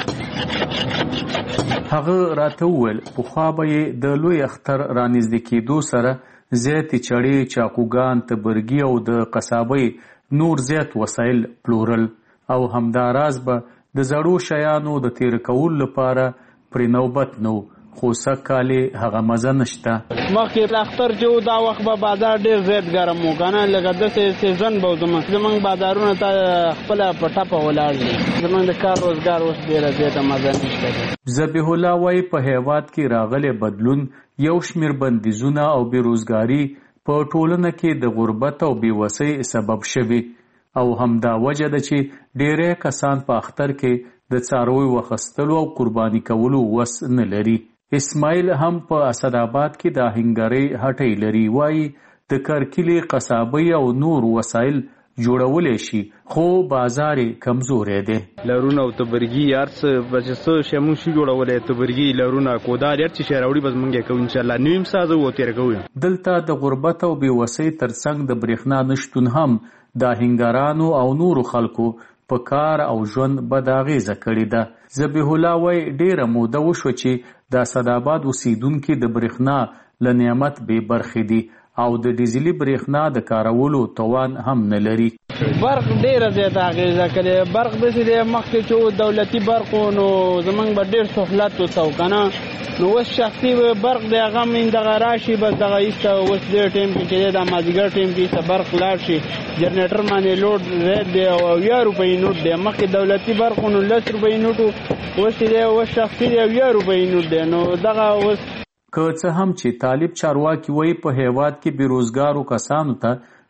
کړي. هغه راته وویل پخوا به یې د لوی اختر رانږدې کېدو سره زیاتې چړې، چاقوګان، تبرګي او د قصابۍ نور زیات وسایل پلورل او همداراز به د زړو شیانو د تیر کول لپاره پرې نوبت نو خو سکهکالې هغه مزه نشته. مخکې اختر چې و دا وخت به بازار ډېر زیات ګرم و که نه لکه داسې سیزن به و زموږ زموږ بازارونه ته خپله په ټپه ولاړ دي. زموږ د کار روزګار اوس ډېره زیاته مزه نشته دی. ذبیح الله وایي په هیواد کې راغلی بدلون یو شمېر بندیزونه او بېروزګاري په ټولنه کې د غربت او بېوسۍ سبب شوي او همدا وجه ده چې ډېری کسان په اختر کې د څارویو اخیستلو او قرباني کولو وس نه لري. اسماعیل هم په اسداباد کې د آهنګرۍ هټۍ لري. وایي د کرکیلې، قصابۍ او نور وسایل جوړولی شي خو بازار یې کمزوری دی. لرونه او تبرګي هر څه به چې څه شی موږ شي جوړولی، تبرګي، لرونه، کودار، هر څه شی راوړي بس موږ یې کوو انشاءالله. نویم سازه و تېره کوو. دلته د غربت او بېوسۍ تر څنګ د برېښنا نشتون هم د آهنګرانو او نورو خلکو په کار او ژوند بد اغېزه کړې ده. ذبیح الله وایي ډېره موده وشوه چې د اسداباد اوسېدونکي د برېښنا له نعمت بې برخې دي او د ډیزلي برېښنا د کارولو توان هم نه لري. برق ډېره زیاته اغېزه کړې. برق داسې دی مخکې چې دولتي برق و نو زموږ به ډېر سهولت وته که نه، نو اوس شخصي برق دی هغه هم دغه راشي بس دغه ایسته اوس دې ټایم کې چې دی د مازدیګر ټایم کې ایسته برق لاړ شي جنریټر باندې لوډ زیات دی او اویا روپۍ نوټ دی. مخکې دولتي برق نو لس روپۍ نوټ و، اوس چې دی اوس شخصي دی اویا روپۍ نوټ دی. نو دغه اوس که څه هم چې طالب چارواکي وایي په هیواد کې بېروزګارو کسانو ته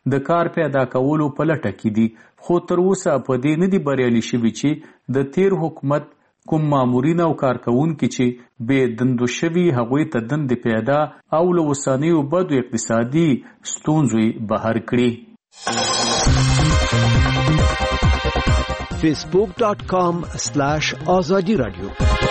د کار پیدا کولو په لټه کې دي، خو تر اوسه په دې نه دي بریالي شوي چې د تیر حکومت کوم مامورین او کارکوونکي چې بې دندو شوي هغوی ته دندې پیدا او له اوسنیو بدو اقتصادي ستونزو بهر کړي. فیسبوک ډاٹ کام سلاش آزادی رادیو.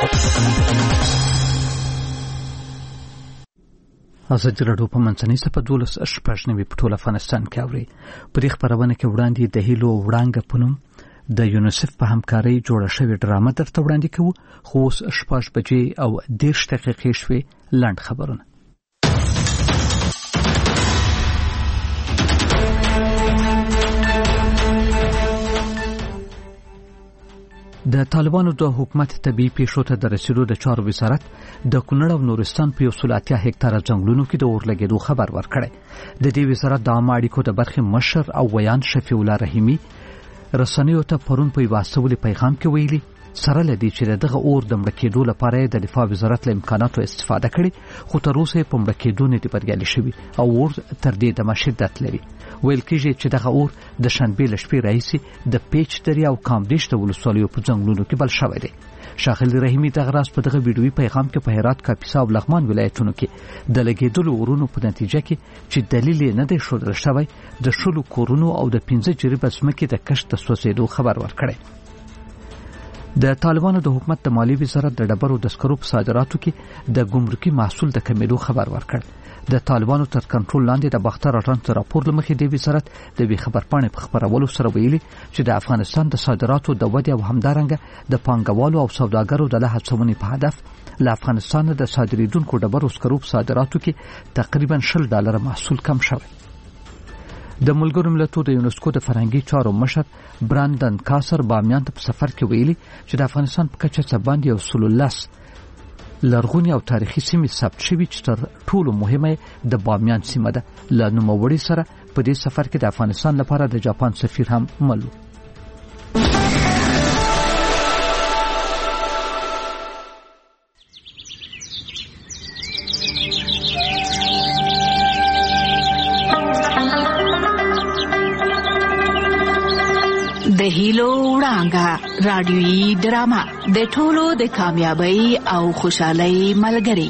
آزادی رادیو په منځنۍ صفحه دولس شپږ نوي په ټول افغانستان کې اوري. په دې خپرونه کې وړاندې د هیلو وړانګه په نوم د یونیسف په همکارۍ جوړه شوې ډرامه درته وړاندې کوو، خو اوس شپږ بجې او دېرش دقیقې شوې. لنډ خبرونه. د طالبانو د حکومت طبي پیښو ته د رسیدو د چارو وزارت د کونړ او نورستان په یو سل اتیا هکتاره ځنګلونو کې د اور لګېدو خبر ورکړی. د دې وزارت د عامه اړیکو د برخې مشر او ویان شفیع الله رحیمي رسنیو ته پرون په یوه استولي پیغام کې ویلي سره له دې چې دغه اور د مړه کېدو لپاره د دفاع وزارت له امکاناتو استفاده کړې، خو تر اوسه په مړه کېدو نه دي بریالي شوي او اور تر دې دمه شدت لري. ویل کېږي چې دغه اور د شنبې له شپې راهیسې د پیچ درې او کامدېش د ولسوالیو په ځنګلونو کې بل شوی دی. ښاغلي رحیمي دغه راز په دغه ویډیوي پیغام کې په هرات، کاپیسا او لغمان ولایتونو کې د لګېدلو اورونو په نتیجه کې چې دلیل یې نه دی ښودل شوی د شلو کورونو او د پنځه جریبه ځمکې د کښت د سوځېدو خبر ورکړی. د طالبانو د حکومت د مالی وزارت د ډبرو د سکرو په صادراتو کې د ګمرکي محصول د کمیدو خبر ورکړ. د طالبانو تر کنټرول لاندې د باختر اټلانټ راپور له مخې د وزارت د وی خبرپاڼې په خبرولو سره ویلي چې د افغانستان د صادراتو د ودې او همدارنګه د پانګوالو او سوداګرو د له هڅونې په هدف له افغانستان د صادریدونکو ډبرو سکرو په صادراتو کې تقریبا شل ډالره محصول کم شوی. د ملګرو ملتونو د یونسکو د فرهنګي چارو مشر براندن کاسر بامیان ته په سفر کې ویلي چې د افغانستان په کچه څه باندې یو سل لس لرغونې او تاریخي سیمې ثبت شوي چې تر ټولو مهمه د بامیان سیمه ده. له نوموړي سره په دې سفر کې د افغانستان لپاره د جاپان سفیر هم مل و. د هیلو وړانګه رادیویي ډرامه د ټولو د کامیابی او خوشحالۍ ملګری.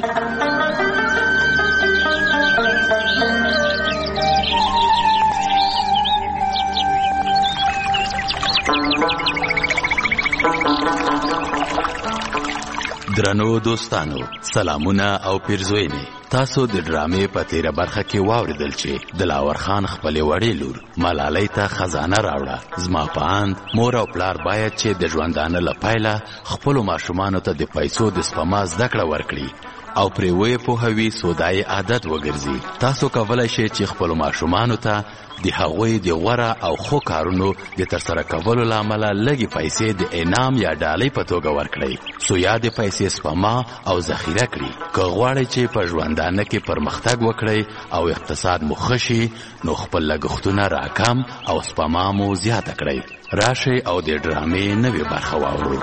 درنو دوستانو، سلامونه او پیرزوینې. تاسو د ډرامې په تیره برخه کې واوریدل چې دلاور خان خپلې وړې لور ملالۍ ته خزانه راوړه. زما په اند مور او پلار باید چې د ژوندانه له پیله خپلو ماشومانو ته د پیسو د سپما زده کړه ورکړي او پرې ویې پوهوي سودای عادت وګرځي. تاسو کولی شئ چې خپلو ماشومانو ته د هغوی د غوره او ښو کارونو د ترسره کولو له امله لږې پیسې د انعام یا ډالۍ په توګه ورکړئ، څو یا د پیسې سپما او ذخیره کړي. که غواړئ چې په ژوندانه کې پرمختګ وکړئ او اقتصاد مو ښه شي، نو خپل لګښتونه راکم او سپما مو زیاته کړئ. راشئ او د ډرامې نوې برخه واورو.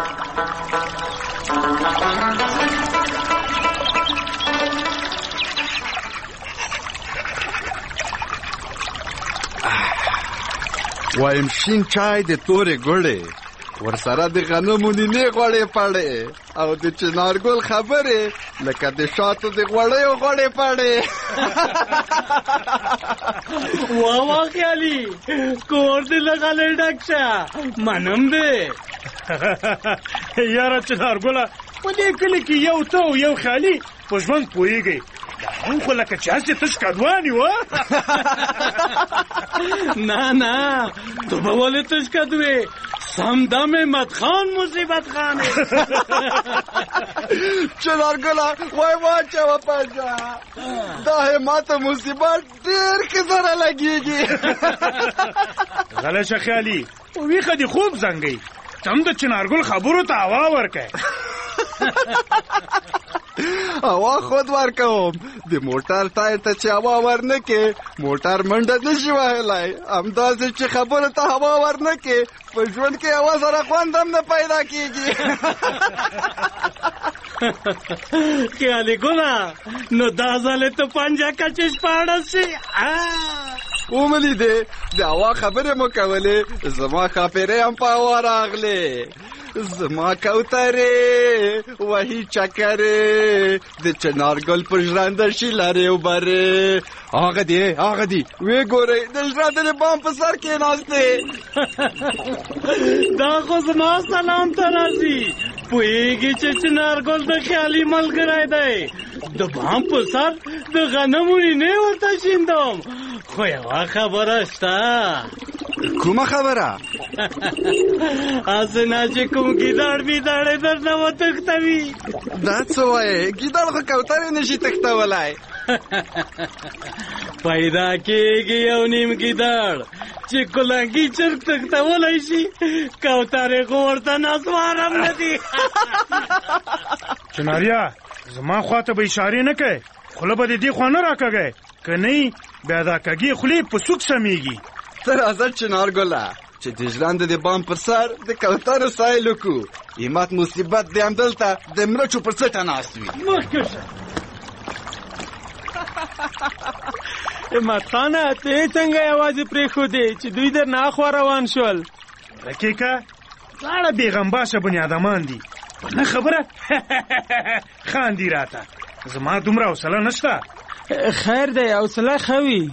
وایم شین چای د تورې ګوړې ورسره د غنمو نینې غوړې پړې او د چنارګل خبرې لکه د شاتو د غوړیو غوړې پړې. واه واه خیالي کور دې لګالې ډک شه منم دې. یاره چنارګله په دې کلي کې یو ته او یو خیالي په ژوند پوهېږئ. هم خو لکه چې هسې تش کدواني وه. نه نه تو به ولې تش کدوې سم دم مدخان مصیبت خانې. چنارګله وای واچوه پنجه دا ماته مصیبت ډېر ښه سره لګېږي. غلی شه خیالي ویښه دې خوب زنګئ تم د چنارګل خبرو ته هوا ورکئ. هوا خود ورکوم د موټر ټایر ته چې هوا ورنکې موټر منډه نشي وهلی. همداسې چې خبرو ته هوا ورنکې په ژوند کې هوا سره خوند هم نه پیدا کېږي. خیالي ګله نو دا ځلې ته پنجه کچې شپاړس شي. وملی دی د هوا خبرې مو کولې زما ښاپېرې هم په هوا راغلې زما کوترې وهي چکرې د چنارګل پر ژرنده شي لارې وبرې هغه دی هغه دی ویې ګورئ د ژرنده د بام په سر کېناست دی دا خو زما سلام ته راځي پوهېږي چې چنارګل د خیالي ملګری دی د بام په سر د غنمو رینې ورته شیندم خو یوه خبره شته کومه خبره هسې نه چې کوم ګیدړ بیدړې درنه وتښتوي دا څه وایې ګیدړ خو کوترې نشي تښتولی پیدا کېږي یو نیم ګیدړ چې کلنګي چرګ تښتولی شي کوترې خو ورته نسوار هم نه دي چناریا زما خواته به اشارې نه کوې خوله به د دې خوا نه راکږی که نه بیا دا کږې خولې په سوک سمیږي ته راځه چنارګله چې د ژرنده د بام پر سر د کوترو سایل وکړو ایمات مصیبت دی همدلته د مرچو پر څټه ناست وي مخکې شه همت خانه ته څنګه یوازې پرېښودې چې دوی در نه اخوا روان شول رکیکه دواړه بېغمباسه بنیادمان دي په نه خبره خاندي راته زما دومره حوصله نشته خیر دی حوصله ښه وي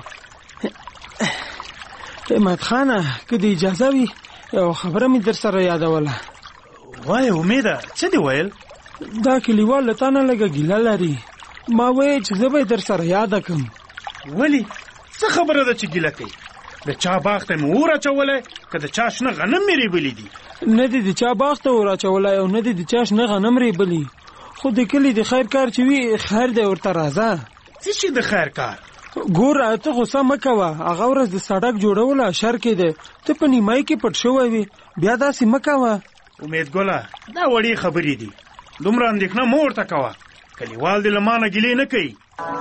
همت خانه که د اجازه وي یو خبره مې در سره یادوله وایه امیده څه دې ویل دا کلیوال له تا نه لږه ګیله لري ما وایي چې زه به یې در سره یاده کړم ولې څه خبره ده چې ګیله کوي د چا باغ ته مې اور اچولی که د چا شنه غنم مې ریبلي دي نه دې د چا باغ ته اور اچولی او نه دې د چا شنه غنم ریبلي خو د کلي د خیر کار چې وي خیر دی ورته راځه څه چې د خیر کار ګوره ته غوسه مه کوه هغه ورځ د سړک جوړولو اشر کې دی ته په نیمایي کې پټ شوی وي بیا داسې مه کوه امیدګله دا وړې خبرې دي دومره اندېښنه مه ورته کوه کلیوال دې له مانه ګیلې نه کوي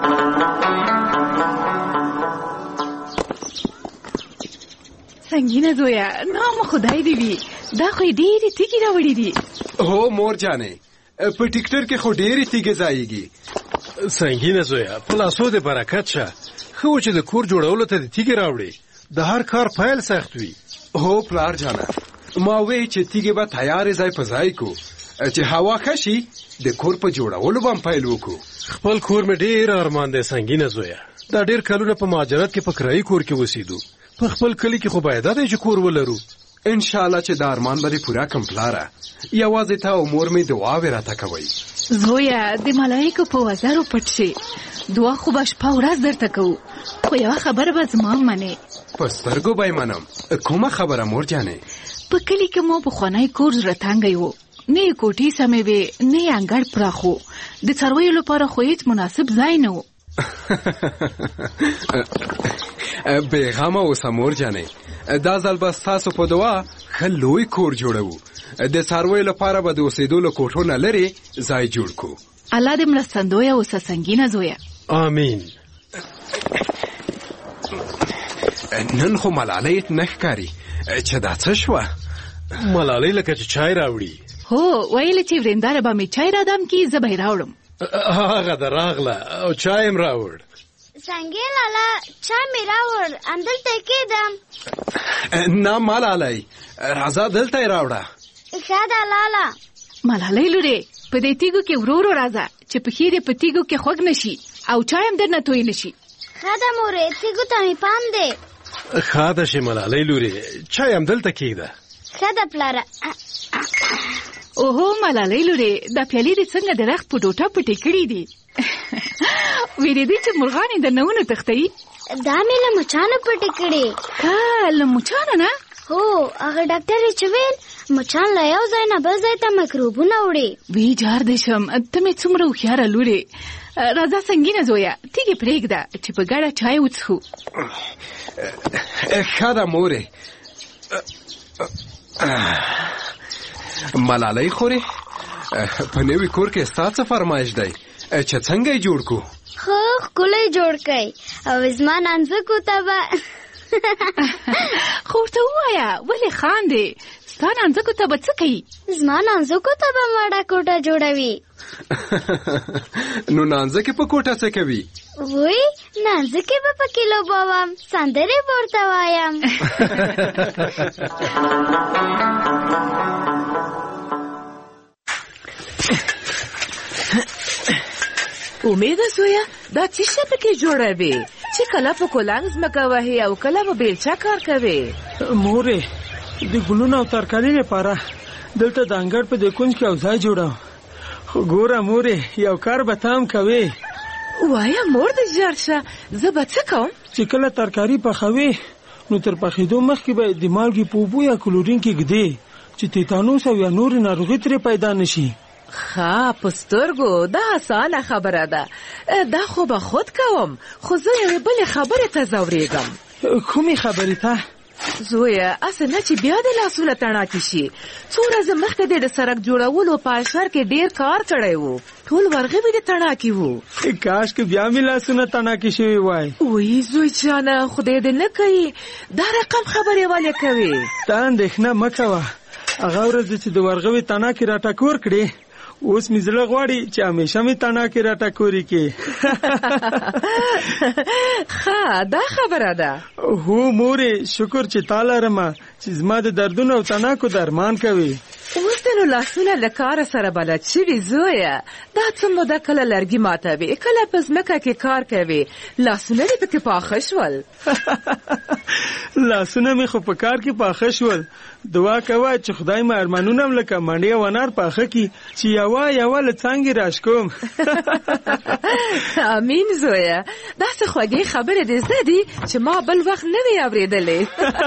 سنګینه زویه نام خدای دې وي دا خو یې ډېرې تیږې راوړي دي هو مور جانې په ټیکټر کې خو ډېرې تیږې ځایږي سنګینه زویه په لاسو دې برکت شه ښه و چې د کور جوړولو ته دې تیږې راوړې د هر کار پیل سخت وي هو پلار جانه ما وی چې تیږې به تیارې ځای په ځای کو چې هوا ښه شي د کور په جوړولو به هم پیل وکړو خپل کور مې ډېر ارمان دی سنګینه زویه دا ډېر کلونه په مهاجرت کې په کرایي کور کې اوسېدو په خپل کلي کې خو باید دا دی چې کور ولرو ان شاء الله چې دا ارمان به دې پوره کړم پلاره یوازې تا او مور مې دعاوې راته کوئ زویه د ملایکو په وزرو پټ شي دعا خو به شپه ورځ درته کوو خو یوه خبره به زما منې په سترګو به یې منم کومه خبره مور جانې په کلي کې مو پخوانی کور زړه تنګی و نه یې کوټې سمې وې نه یې انګړ پراخ و د څارویو لپاره خو هېڅ مناسب ځای نه و بېغمه اوسه مور جانې دا ځل به ستاسو په دعا ښه لوی کور جوړوو د څارویو لپاره به د اوسېدو له کوټو نه لرې ځای جوړ کړو الله دې مرستندویه اوسه سنګینه زویه آمین نن خو ملالۍ نه ښکاري چې دا څه شوه ملالۍ لکه چې چای راوړي هو ویلې چې ورېنداره به مې چای رادم کې زه به یې راوړم هغه ده راغله او چای هم راوړ څنګه لالا چای مې راوړ همدلته کېدم نه ملالۍ راځه دلته یې راوړه ښه ده لالا ملالۍ لورې په دې تیږو کې ورو ورو راځه چې پښې دې په تیږو کې خوږ نه شي او چای هم درنه توی نه شي ښه ده مورې تیږو ته مې پام دی ښه ده چې ملالۍ لورې چای همدلته کېږده ښه ده پلاره اوهو ملالۍ لورې دا پیالې دې څنګه د رخت په ټوټه پټې کړي دي ویرېدې چې مرغانې درنه ونه تښتوي دا مې له مچانو پټې کړې ښه له مچانو نه هو هغه ډاکټر چې ویل مچان له یو ځای نه بل ځای ته میکروبونه وړي وی جار دې شم ته مې څومره هوښیاره لورې راځه سنګینه زویه تیږې پرېږده چې په ګډه چای وڅښو ښه ده مورې ملالۍ خورې په نوي کور کې ستا څه فرمایش دی چې څنګه یې جوړ کړو خو ښکلی جوړ کړئ او زما نانځکو ته به خو ورته ووایه ولې خاندې ستا نانځکو ته به څه کوي؟ زما نانځکو ته به وړه کوټه جوړوي. نو نانځکې په کوټه څه کوي؟ وای نانځکې به پکې لوبوم، سندرې به ورته وایم. امیده زویه دا څه شی پکې جوړوي چې کله په کولنګ ځمکه وهي او کله په بیلچه کار کوي؟ مورې د ګلونو او ترکاري لپاره دلته د انګړ په دې کونج کې یو ځای جوړوم. خو ګوره مورې یو کار به تام کوې. وایا مور دې ژر شه، زه به څه کوم؟ چې کله ترکاري پخوي نو تر پخېدو مخکې به د مالګې په اوبو یا کلورین کې ږدې چې تیتانوس او یا نورې ناروغۍ ترې پیدا نشي. ښه په سترګو دا اسانه خبره ده، دا خو به خود کوم، خو زه یوې بلې خبرې ته ځورېږم. کومې خبرې ته؟ زویه اسه نه چې بیا د لاسونه تڼاکې شي. څو ورځې مخکې دې د سړک جوړولو په اشر کې ډېر کار کړی و، ټول ورغوي د تڼاکې وو. کاش که بیا مې لاسونه تڼاکې شوي وای. وی زوی جانه خدای دې نه کوي، دا رقم خبرې ولې کوې؟ ته اندېښنه مه کوه، هغه ورځ چې د ورغوي تڼاکې راټکور کړې اوس مې زړه غواړي چې همیشه مې تڼاکې راټکورې کې. ښه دا خبره ده. هو مورې شکر چې تا لرمه چې زما د دردونو او تڼاکو درمان کوي. اوس دې نو لاسونه له کاره سره بلد شوي زویه. دا څه موده کله لرګي ماتوي کله په ځمکه کې کار کوي، لاسونه دې پکې پاخه شول. لاسونه مې خو په کار کې پاخه شول. دعا کوه چې خدای مې ارمانونه هم لکه منډې او انار پاخه کړي چې یوه یوه له څانګې راشکوم. امین زویه، داسې خوږې خبرې دې زده دي چې ما بل وخت نه وي اورېدلې.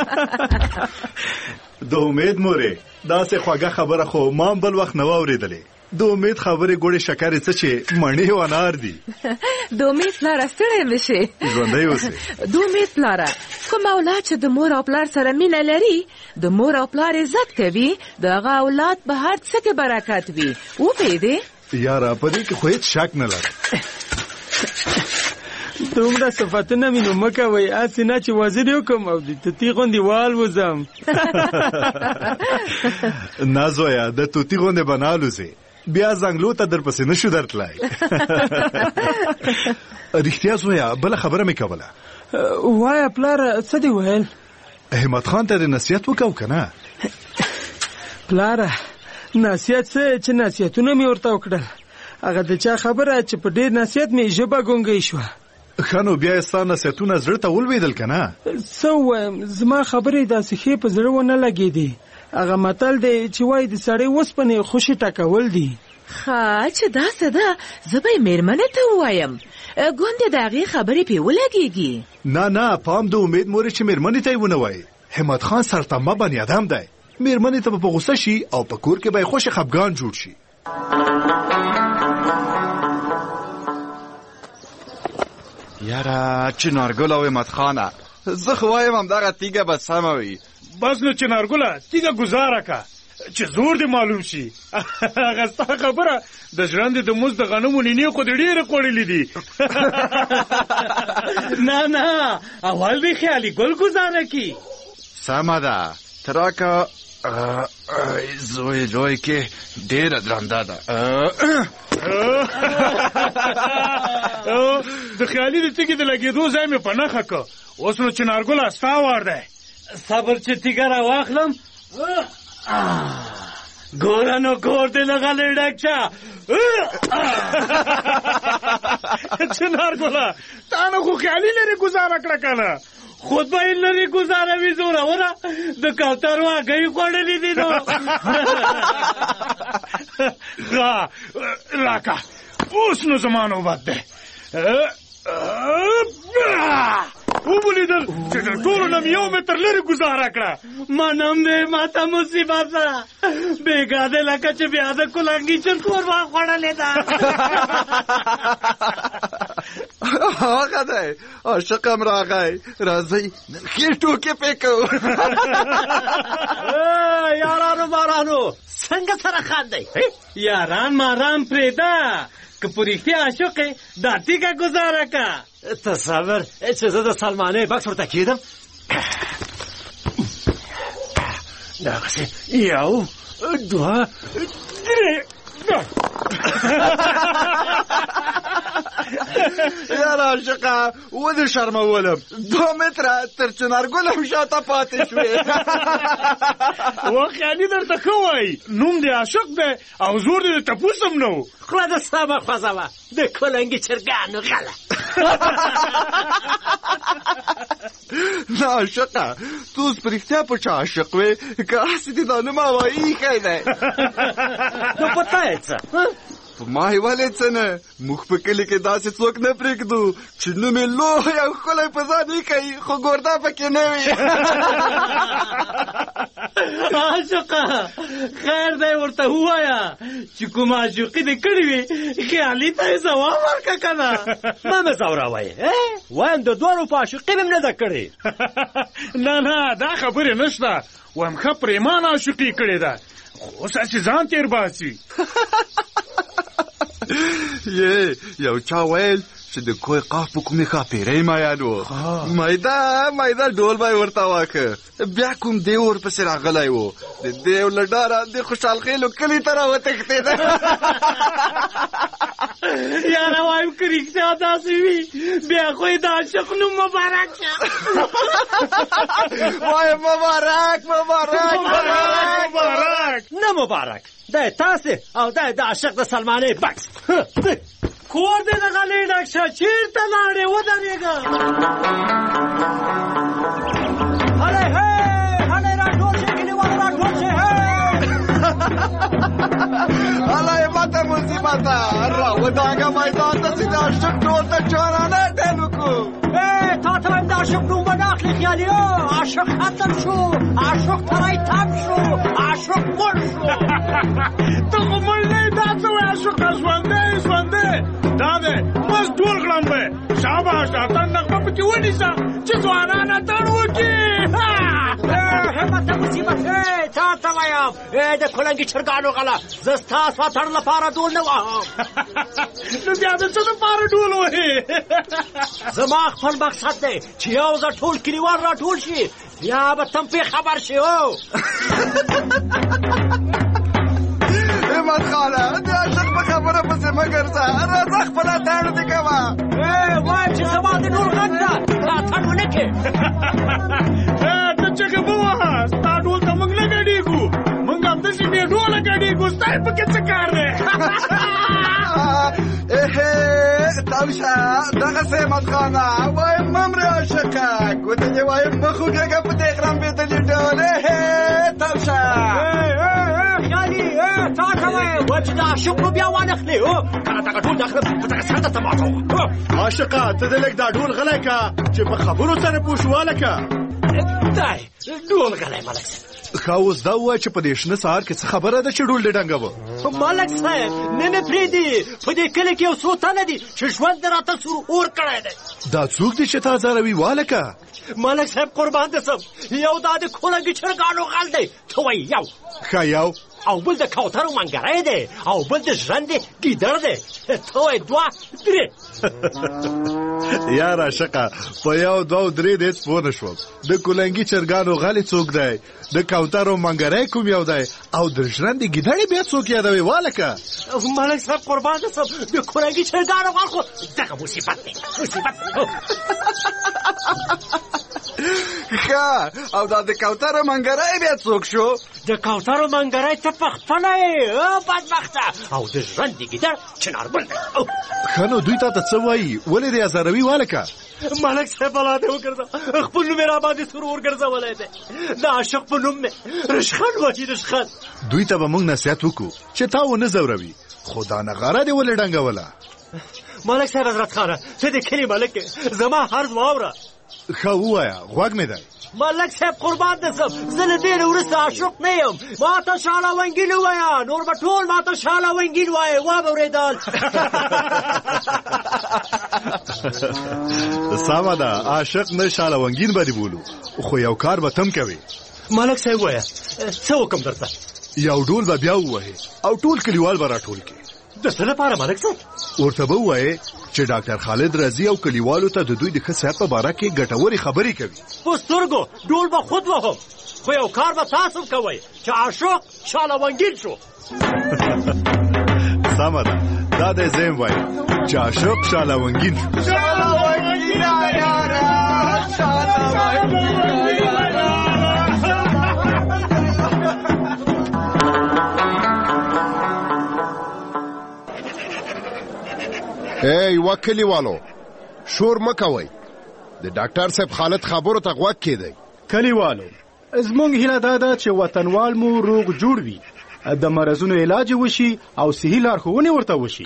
د امید مورې داسې خوږه خبره خو ما بل وخت نه و اورېدلې. د امید خبرې ګوړې شکرې څه چې مڼې او انار دي. د امید پلاره ستړی مه شې، ژوندی اوسې. د امید پلاره کوم اولاد چې د مور او پلار سره مینه لري، د مور او پلار عزت کوي، د هغه اولاد به هر څه کې برکت وي. وپوهېدې؟ یاره په دې کې خو هېڅ شک نه لرم. دومره صفتونه مې نو مه کوئ، هسې نه چې وزیر یې وکړم او د توتي غوندې والوځم. نه زویه د توتي غوندې به نه الوځې، بیا زنګلو ته در پسې نشو درتلی. رښتیا زویه بله خبره مې کوله. وایه پلاره څه دې ویل؟ همت خان ته دې نصیحت وکړو که نه؟ پلاره نصیحت څه چې نصیحتونه مې ورته وکړل، هغه د چا خبره چې په ډېر نصیحت مې ژبه ګونګۍ شوه. ښه نو بیا یې ستا نصیحتونه زړه ته ولوېدل که نه؟ څه ووایم، زما خبرې داسې ښې په زړه ونه لګېدې. هغه متل دی چې وایي د سړی اوسپنې خوشې ټکول دي. ښه چې داسې ده زه به یې مېرمنې ته ووایم، ګوندې د هغې خبرې پې ولګېږي. نه نه پام د امید مورې چې مېرمنې ته یې ونه وایي. همت خان سرتمبه بني ادم دی، مېرمنې ته به په غوسه شي او په کور کې به یې خوشې خفګان جوړ شي. یاره چنارګل او همت خانه زه خو وایم همدغه تیږه به سمه وي. بس نو چنارګله تیږه ګزاره که چې زور دې معلوم شي. هغه ستا خبره د ژرندې د مزد د غنمو نینې خو دې ډېرې خوړلې دي. نه نه اول دې خیالي ګل ګزاره کي. سمه ده تراکه زوی لوی کې ډېره درنده ده. د خیالي د تیږې د لګېدو ځای مې په نښه که. اوس نو چنارګله ستا وار دی. صبر چې تیږه را واخلم. ګوره نو کور دې له غلې ډک شه. چنارګله تا نه خو خیالي لرې ګزاره کړه که نه؟ خود به یې لرې ګزاره وي زوروره د کوترو هګۍ خوړلې دي نو. ښه راکه اوس نو زما نوبت دی. وبلیدل چې د ټولو نه مې یو متر لرې ګزاره کړه. منم دی ما ته مصیبت ده، بېګا دی لکه چې بیا د کلنګي چرکور ما خوړلې ده. هغه دی عاشق هم راغی، راځئ نن ښې ټوکې پې کوو. یارانو مارانو څنګه سره خاندئ؟ یاران ماران پرېږده، که په رښتیا عاشق یې دا تیږه ګزاره که. تصور چې زه د سلمانۍ بکس ورته کېدم دغسې یو دوه درې یاره عاشقه ولې شرمولم دوه متره تر چنارګل هم شاته پاتې شوې واقعاني درته ښه وایي نوم دې عاشق دی او زور دې د تپوس هم نه و خوله د ستا مه خوځوه د کلنګي چرګانو غله نه عاشقه تو اوس په رښتیا په چا عاشق وې که هسې دې دا نوم هوایي ایښی دی نو په تا یې څه په ما یې ولې څه نه موږ په کلي کې داسې څوک نه پرېږدو چې نوم یې لوی او ښکلی په ځان ایښی خو ګورده پکې نه وي عاشقه خیر دی ورته ووایه چې کوم عاشقي دې کړې وي خیالي ته یې ځواب ورکړه که نه مه مې ځوروئ وایم د دواړو په عاشقي مې نه ده کړې نه نه دا خبرې نشته وایم ښه پرېمانه عاشقي کړې ده خو اوس هسې ځان تېر باسي یې یو چا ویل چې د کوی قاف په کومې ښاپېرۍ مایل و مایده مایده ډول به یې ورته واکه بیا کوم دیو ورپسې راغلی و د دیو له ډاره د خوشحال خیلو کلي ته راوتښتېده یاره وایم که رښتیا داسې وي بیا خو یې د عاشق نوم مبارک شه وایم مبارک مبارک مبارک نه مبارک دی تاسې او دی د عاشق د سلمانۍ بکس کور دې د غلې ډک شه چېرته لاړې ودرېږه هلئ هی هلئ راټول شئ کلیوالو راټول شئ هلئ ماته مصیبته راودانګه میدان ته چې د عاشق ټول ته چارانه ډېل وکړو تا ته وایم د عاشق نوم به نه اخلي خیالي عاشق ختم شو عاشق تری تم شو عاشق مړ شو ته خو مړ نه یې دا څه وایې عاشقه ژوندی ژوندی دا دی بس ټول کړم به شاباش اتڼ نغمه پکې ونیسه چې ځوانان اتڼ وکړي همت مصیبت تا ته وایم د کلنګي چرګانو غله زه ستاسو اتڼ لپاره ډول نه وهم نو بیا د څه دپاره ډول وهې زما خپل مقصد دی چې یو ځل ټول کلیوال راټول شي بیا به تم پې خبر شي او همت خانه د عاشق په خبره پسې مه ګرځه راځه خپل اتڼ دې کوه وایم چې زما د ډول غږ ته دا اتڼ ونه کړې ته چغې مه وهه ستا ډول ته موږ نه ګډېږو موږ همداسې بې ډوله ګډېږو ستا یې پکې څه کار دی تمشه دغسې همت خانه وایم ممرې عاشقه ګوتې دې وایم مه خوږېږه په دې اقرام بېدلي ډول تمشه خیالي تا ته وایم و چې د عاشق نو بیا وانخلې کله دغه ډول داخله په دغه سر ته تماټه عاشقه ته دې لږ دا ډول غلی که چې په خبرو سره پوه شو هلکه دی ډول غلی ملک صاحب ښه اوس دا ووایه چې په دې شنه سهار کې څه خبره ده چې ډول دې ډنګوه ملک صاحب نه مې پرېږدي په دې کلي کې یو څو تنه دي چې ژوند دې راته سور اور کړی دی دا څوک دي چې تا ځاروي والکه ملک صاحب قربان دې سم یو دا د کلنګي چرګانو غل دی ته وایي یو ښه یو او بل د کوترو منګری دی او بل د ژرندې ګیدړ دی ته وایي دوه درې یاره عاشقه په یو دوه درې دې هېڅ پوه نه شوم د کلنګي چرګانو غلې څوک دی د کوترو منګری کوم یو دی او د ژرندې ګیدړې بیا څوک یادوي والکه ملک صاحب قربان دې سم د کلنګي چرګانو غل خو دغه مصیبت دی مصیبت ښه او دا د کوترو منګری بیا څوک شو د کوترو منګری ته په خپله یې بدبخته او د ژرندې ګیدړ چنارګل دی ښه نو دوی تا ته څه وایي ولې دې ازاروي والکه ملک صاحب الله دې وګرځه خپل نوم یې راباندې سور ورګرځولی دی د عاشق په نوم مې رشخند وایي رشخند دوی ته به موږ نصیحت وکړو چې تا ونه ځوروي خو دا نغاره دې ولې ډنګوله ملک صاحب حضرت خانه ته د کلي ملک یې زما عرض واوره ښه ووایه غوږ مې دی ملک صاحب قربان دې سم زه له ډېرې وروسته عاشق نه یم ما ته شاله ونګین ووایه نور به ټول ما ته شاله ونګین وایه وا به اورېدل سمه ده عاشق نه شاله ونګین به دې بولو خو یو کار به تم کوې ملک صاحب وایه څه وکړم درته یو ډول به بیا ووهې او ټول کلیوال به راټول کړي د څه لپاره ملک صاحب ورته به ووایې چې ډاکټر خالد رضی او کلیوالو ته د دوی د ښه صحت په باره کې ګټورې خبرې کوي په سترګو ډول به خود وهم خو یو کار به تاسو کوئ چې عاشق شاله ونګین شو. سمه ده، دا دی زیم وایم چې عاشق شاله ونګین شو. شاله ونګین یاره، شاله ونګین یاره. ای وکلیوالو شور مکوئ، د ډاکټر صاحب خالد خبرو ته غوږ کېدئ. کلیوالو زموږ هیله دا ده چې وطنوال مو روغ جوړ وي، د مرضونو علاج وشي او صحي لارښوونې ورته وشي.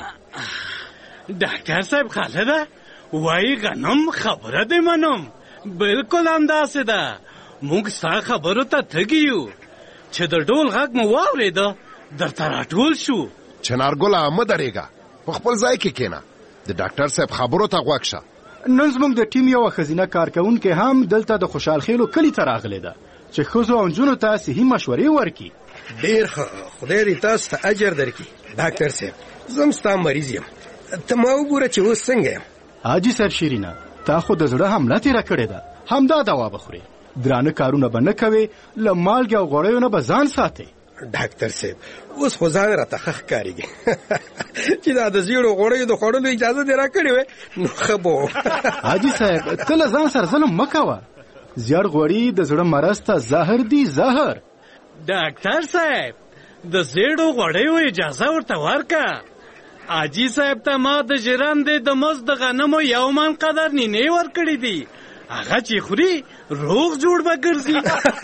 ډاکټر صاحب خالده وایي غنم خبره دې منم، بالکل همداسې ده. موږ ستا خبرو ته تږي یو چې د ډول غږ مو واورېده درته راټول شو. چنارګله مه درېږه، په خپل ځای کې کښېنه، د ډاکټر صاحب خبرو ته غوږ شه. نن زموږ د ټیم یوه ښځینه کارکوونکې هم دلته د خوشحال خیلو کلي ته راغلې ده چې ښځو او نجونو ته صحي مشورې ورکړي. ډېر ښه، خدای دې تاسو ته اجر درکړي. ډاکټر صاحب زم ستا مریض یم، ته ما وګوره چې اوس څنګه یم. حاجي صاحب شیرینه تا خو د زړه حمله تېره کړې ده، همدا دوا به خورې، درانه کارونه به نه کوې، له مالګې او غوړیو نه به ځان ساتې. ډاکټر صاحب اوس خو ځان راته ښه ښکارېږي چې دا د زیړو غوړیو د خوړلو اجازه دې راکړې وې نو ښه به و. حاجي صاحب ته له ځان سره ظلم مه کوه، زیړ غوړي د زړه مرض ته زهر دي زهر. ډاکټر صاحب د زیړو غوړیو اجازه ورته ورکړه. حاجي صاحب ته ما د ژرندې د مزد د غنمو یو من قدر نینې ورکړې دي، هغه چې خوري روغ جوړ به ګرځي.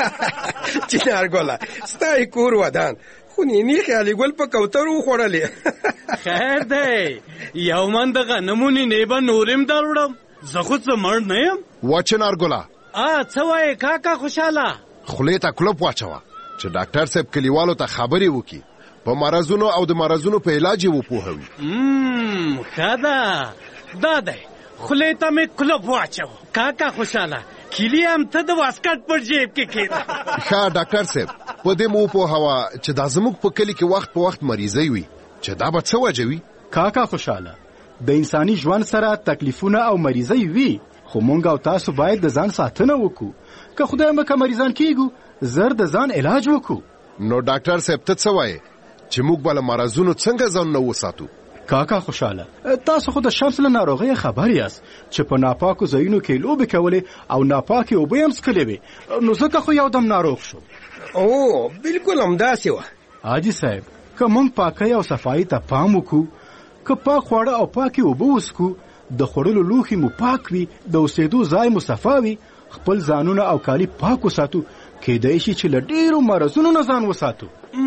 چنارګله ستا یې کور ودان، خو نینې خیالي ګل په کوترو وخوړلې. خیر دی، یو من د غنمو نینې به نورم در وړم، زه خو څه مړ نه یم. وا چنارګله آ څه وایې کاکا خوشحاله؟ خولې ته کلپ واچوه چې ډاکټر صاحب کلیوالو ته خبرې وکړي، په مرضونو او د مرضونو په علاج یې وپوهوي. ښه ده، دا دی خولې ته مې کلپ واچو. کاکا خوشحاله کیلي هم ته د واسکټ پر جیب کې کېده. ښه ډاکټر صاحب په دې مو وپوهوه چې دا زموږ په کلي کې وخت په وخت مریضۍ وي، چې دا به څه وجه وي؟ کاکا خوشحاله د انساني ژوند سره تکلیفونه او مریضۍ وي، خو مونږ او تاسو باید د ځان ساتنه وکړو. که خدای مکه مریضان کیږو زر د ځان علاج وکړو. نو ډاکټر صاحب ته څه وایې چې موږ به له مرضونو څنګه ځانونه وساتو؟ کاکا خوشحاله تاسو خو د شمس له ناروغۍ خبر یاست چې په ناپاکو ځایونو کې لوبې کولې او ناپاکې اوبه هم څښلې وې، نو ځکه خو یو دم ناروغ شو. او بالکل همداسې وه. حاجي صاحب که موږ پاکۍ او صفایي ته پام وکړو، که پاک خواړه او پاکې اوبه وڅښو، د خوړلو لوښي مو پاک وي، د اوسېدو ځای مو صفا وي، خپل ځانونه او کالي پاک وساتو، کېدای شي چې له ډېرو مرضونو نه ځان وساتو.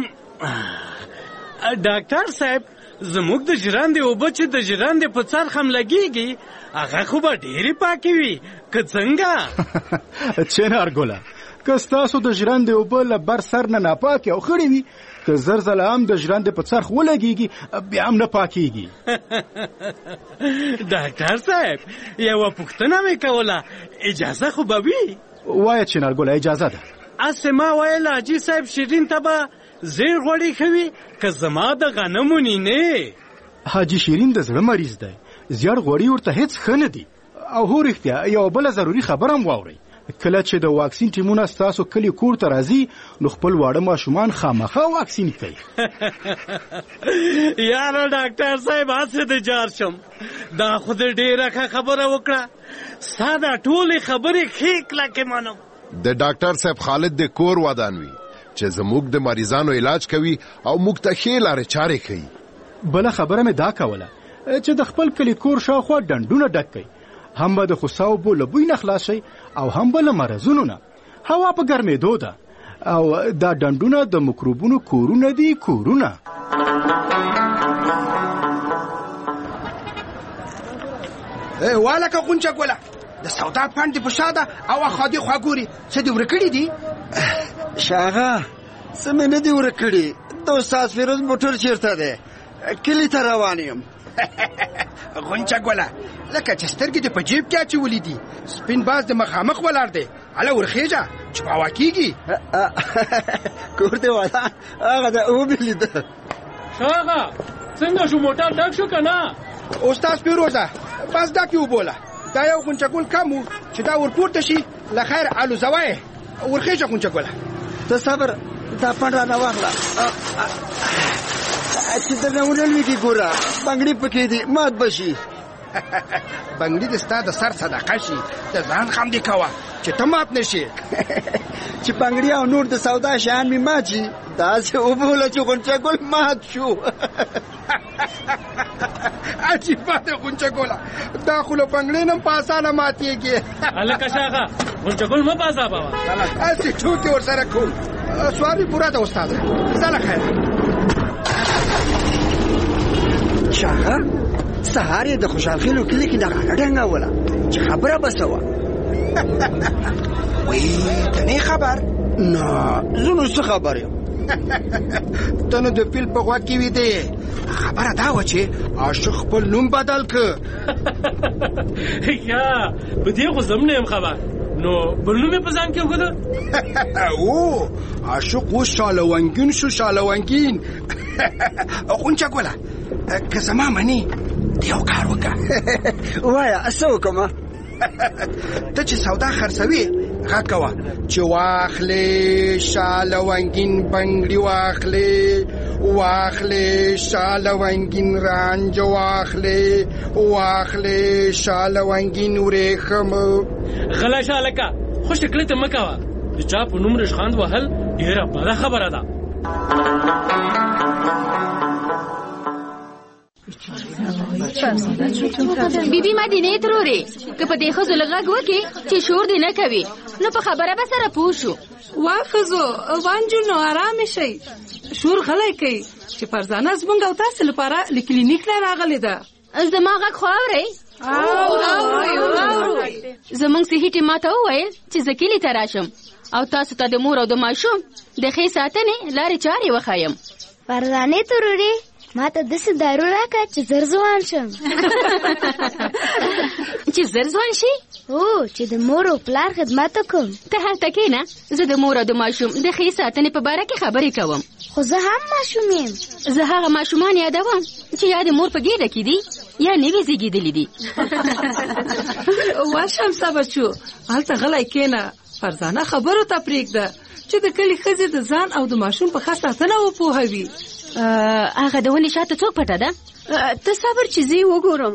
ډاکټر صاحب زموږ د ژرندې اوبه چې د ژرندې په څرخ هم لګېږي هغه خو به ډېرې پاکې وي، که څنګه؟ چنارګله که ستاسو د ژرندې اوبه له بر سر نه ناپاکې او خړې وي، که زر ځله هم د ژرندې په څرخ ولګېږي بیا هم نه پاکېږي. ډاکټر صاحب یوه پوښتنه مې کوله، اجازه خو به وي؟ وایه چنارګله اجازه ده. هسې ما ویل حاجي صاحب شیرین ته به زیر غوړي ښوي که زما د غنمو نینې؟ حاجي شیرین د زړه مریض دی، زیړ غوړي ورته هیڅ ښه نه دي. او هو رښتیا یوه بله ضروري خبره هم واورئ، کله چې د واکسین ټیمونه ستاسو کلي کور ته راځي نو خپل واړه ماشومان خامخا واکسین کوي. یاره ډاکټر صاحب هسې د جار شم، دا خو د ډېره ښه خبره وکړه، ستا دا ټولې خبرې ښې کلکې منم. د ډاکټر صاحب خالد د کور ودان وي چې زموږ د مریضانو علاج کوي او موږ ته ښې لارې چارې کوي. بله خبره مې دا کوله چې د خپل کلي کور شاوخوا ډنډونه ډک کړئ، هم به د خوسا اوبو له بوی نه خلاص شئ او هم به له مرضونو نه. هوا په ګرمېدو ده او دا ډنډونه د مکروبونو کورونه دي، کورونه. والکه غونچه ګوله د سودا پاڼې په شا ده او خادي خوا ګوري، څه دې ورک کړي دي؟ شاغه څه مې نه دي ورک کړي، د استاد فیروز موټر چېرته دی؟ کلي ته روان یم. غونچه ګوله لکه چې سترګې دې په جیب کې اچولي دي، سپین باز د مخامخ ولاړ دی، هله ورخېږه چې په هوا کېږي. کور دې والا هغه د اوبې لیده. شاغه څنګه شو موټر ډک شو که نه؟ استاد فیروزه بس ډک یې وبوله، دا یو غونچه ګل کم و چې دا ورپورته شي له خیر الوزوه یې ورخېږه غونچه ګوله. ته صبر دا پڼ رانه واخله چې درنه ونلوېږي ګوره بنګړي پکې دي مات به شي بنګړي د ستا د سر صدقه شي د ځان خم دې کوه چې ته مات نه شي چې بنګړي او نور د سودا شیان مې مات شي داسې وبوله چې غونچه ګل مات شو عجیبه ده غونچه ګوله دا خو له بنګړي نه په اسانه ماتېږي هلکه شاغه غونچه ګل مه بازه بابا هسې ټوکې ورسره کوم سوال مې پوره ده استاده سله خیر شاغه سهار یې د خوشحالخېلو کلي کې دغه ډنګوله چې خبره به څه وه وی ته نه خبر نه زه نو څه خبر یم ته نو د پیل په غوږ کې ویدې خبره دا وه چې عاشق خپل نوم بدل که یا په دې خو زم نه یم خبر نو بل نوم یې په ځان کې وښوده او عاشق اوس شالونګین شو شالونګین غونچه ګوله که زما منې ته یو کار وکړه وایه څه وکړمه ته چې سودا خرڅوي غږ کوه چې واخلې شالونګین بنګړي واخلې واخلې شالونګین رانجه واخلې واخلې شالونګین ورېښم غلا شه هلکه خوش کړې ته مه کوه د چا په نوم رشخاند وهل ډېره بده خبره ده بیبي مدینې ترورې که په دې ښځو له غږ وکړې چې شور دې نه کوي نو په خبره به سره پوه شو وا ښځو وانجونو ارامې شئ شور غلی کوي چې فرزانه زموږ او تاسو لپاره له کلینیک نه راغلې ده زما غږ خو اورئ زموږ صحي ټیم ما ته وویل چې زه کلي ته راشم او تاسو ته د مور او د ماشوم د ښې ساتنې لارې چارې وښایم فرزانې ترورې ما ته داسې دارو راکړه چې زر ځوان شم چې زر ځوان شي هو چې د مور او پلار خدمت وکړم ته هلته کښېنه زه د مور او د ماشوم د ښې ساتنې په باره کې خبرې کوم خو زه هم ماشوم یم زه هغه ماشومان یادوم چې یا د مور په ګېډه کې دي یا نوي زېږېدلي دي وا شمسه بچو هلته غلی کښېنه فرزانه خبرو ته پرېږده چې د کلي ښځې د ځان او د ماشوم په ښه ساتنه وپوهوي هغه د ونې شاته څوک پټه ده ته صبر چې زه یې وګورم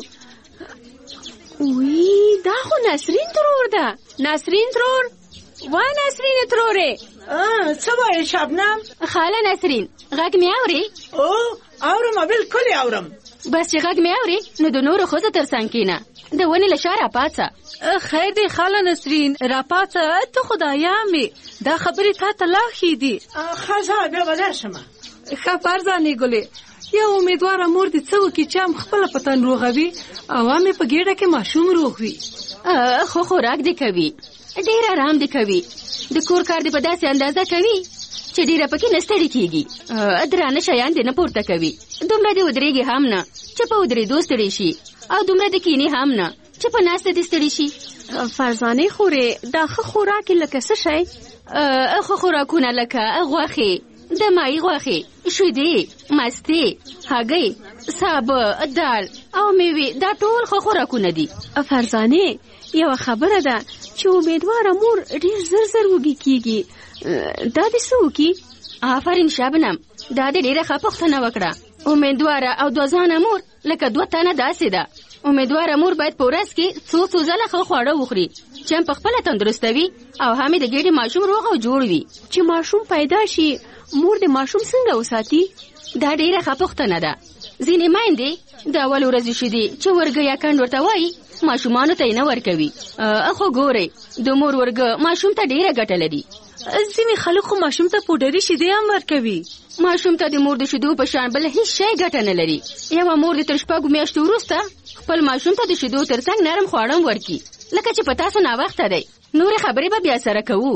وی دا خو نسرین ترور ده نسرین ترور وا نسرین ترورې څه وایې شبنم خاله نسرین غږ مې اورې او اورم بالکل اورم بس چې غږ مې اورې نو د نورو ښځو تر څنګ کښېنه د ونې له شا راپاڅه خیر دی خاله نسرین راپاڅه ته خدایانې دا خبرې تا ته لا ښې دي ښه بیا به درشمه ښه فرزانې ګلې یو امیدواره مور دې څه وکړي چې هم خپله په تن روغه وي او هم یې په ګېډه کې ماشوم روغ وي خو خوراک دې کوي ډېر آرام دې کوي د کور کار دې په داسې اندازه کوي چې ډېره پکې نه ستړي کېږي درانه شیان دې نه پورته کوي دومره دې ودرېږي هم نه چې په ودرېدو ستړي شي او دومره دې کینې هم نه چې په ناسته دې ستړي شي فرزانې خورې دا ښه خوراک یې لکه څه شی ښه خوراکونه لکه غوښې د ماهي غوښې شیدې مستې هګۍ سابه دال او میوې دا ټول ښه خوراکونه دي فرزانې یوه خبره ده چې امیدواره مور ډېر زر زر وږې کېږي دا دې څه وکړي آفرین شبنم دا دې ډېره ښه پوښتنه وکړه امیدواره او دوه ځانه مور لکه دوه تنه داسې ده امیدواره مور باید په ورځ کې څو څو ځله ښه خواړه وخوري چې هم پخپله تندرسته وي او هم د ګېډې ماشوم روغ او جوړ وي چې ماشوم پیدا شي مور د ماشوم څنګه وساتي دا ډېره ښه پوښتنه ده ځینې میندې د اول ورځې شیدې چې ورګه یا کنډ ورته وایي ماشومانو ته یې نه ورکوي خو ګورئ د مور ورګه ماشوم ته ډېره ګټه لري ځینې خلک خو ماشوم ته پوډري شیدې هم ورکوي ماشوم ته د مور د شیدو په شان بل هیڅ شی ګټه نه لري یوه مور د تر شپږو میاشتو وروسته خپل ماشوم ته د شیدو تر څنګ نرم خواړه هم ورکي لکه چې په تاسو ناوخته دی نورې خبرې به بیا سره کوو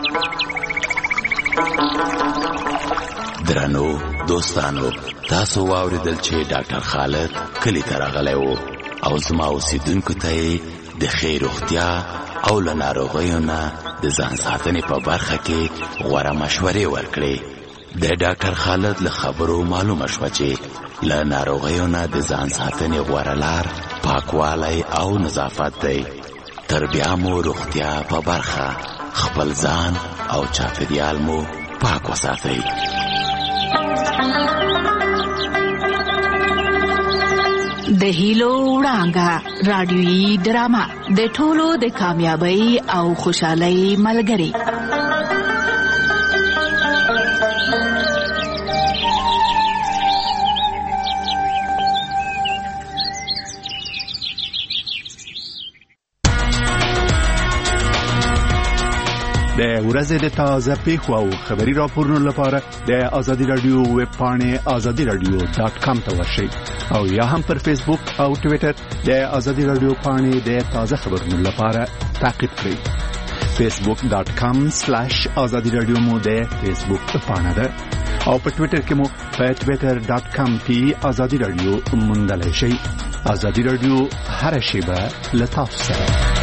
درنو دوستانو تاسو واوریدل چې ډاکټر خالد کلی ته راغلی و او زما اوسیدونکو ته یې د ښې روغتیا او له ناروغیو نه د ځان ساتنې په برخه کې غوره مشورې ورکړې د ډاکټر خالد له خبرو معلومه شوه چې له ناروغیو نه د ځان ساتنې غوره لار پاکوالی او نظافت دی تر بیا مو روغتیا په برخه خپل ځان او چاپېریال مو پاک وساتئ. د هیلو وړانګه رادیويي ډرامه د ټولو د کامیابی او خوشحالۍ ملګری. د ورځې د تازه پیښو او خبري راپورونو لپاره د آزادي رادیو ویب پاڼې آزادي رادیو ډاټ کام ته ورشئ او یا هم پر فیسبوک او ټویټر د آزادي رادیو پاڼې د تازه خبرونو لپاره تعقیب کړئ. فیسبوک ډاټ کام سلیش آزادي رادیو مو د فیسبوک پاڼه ده او په ټویټر کې مو په ټویټر ډاټ کام کې آزادي رادیو موندلای شئ. آزادي رادیو هر شیبه له تاسو سره.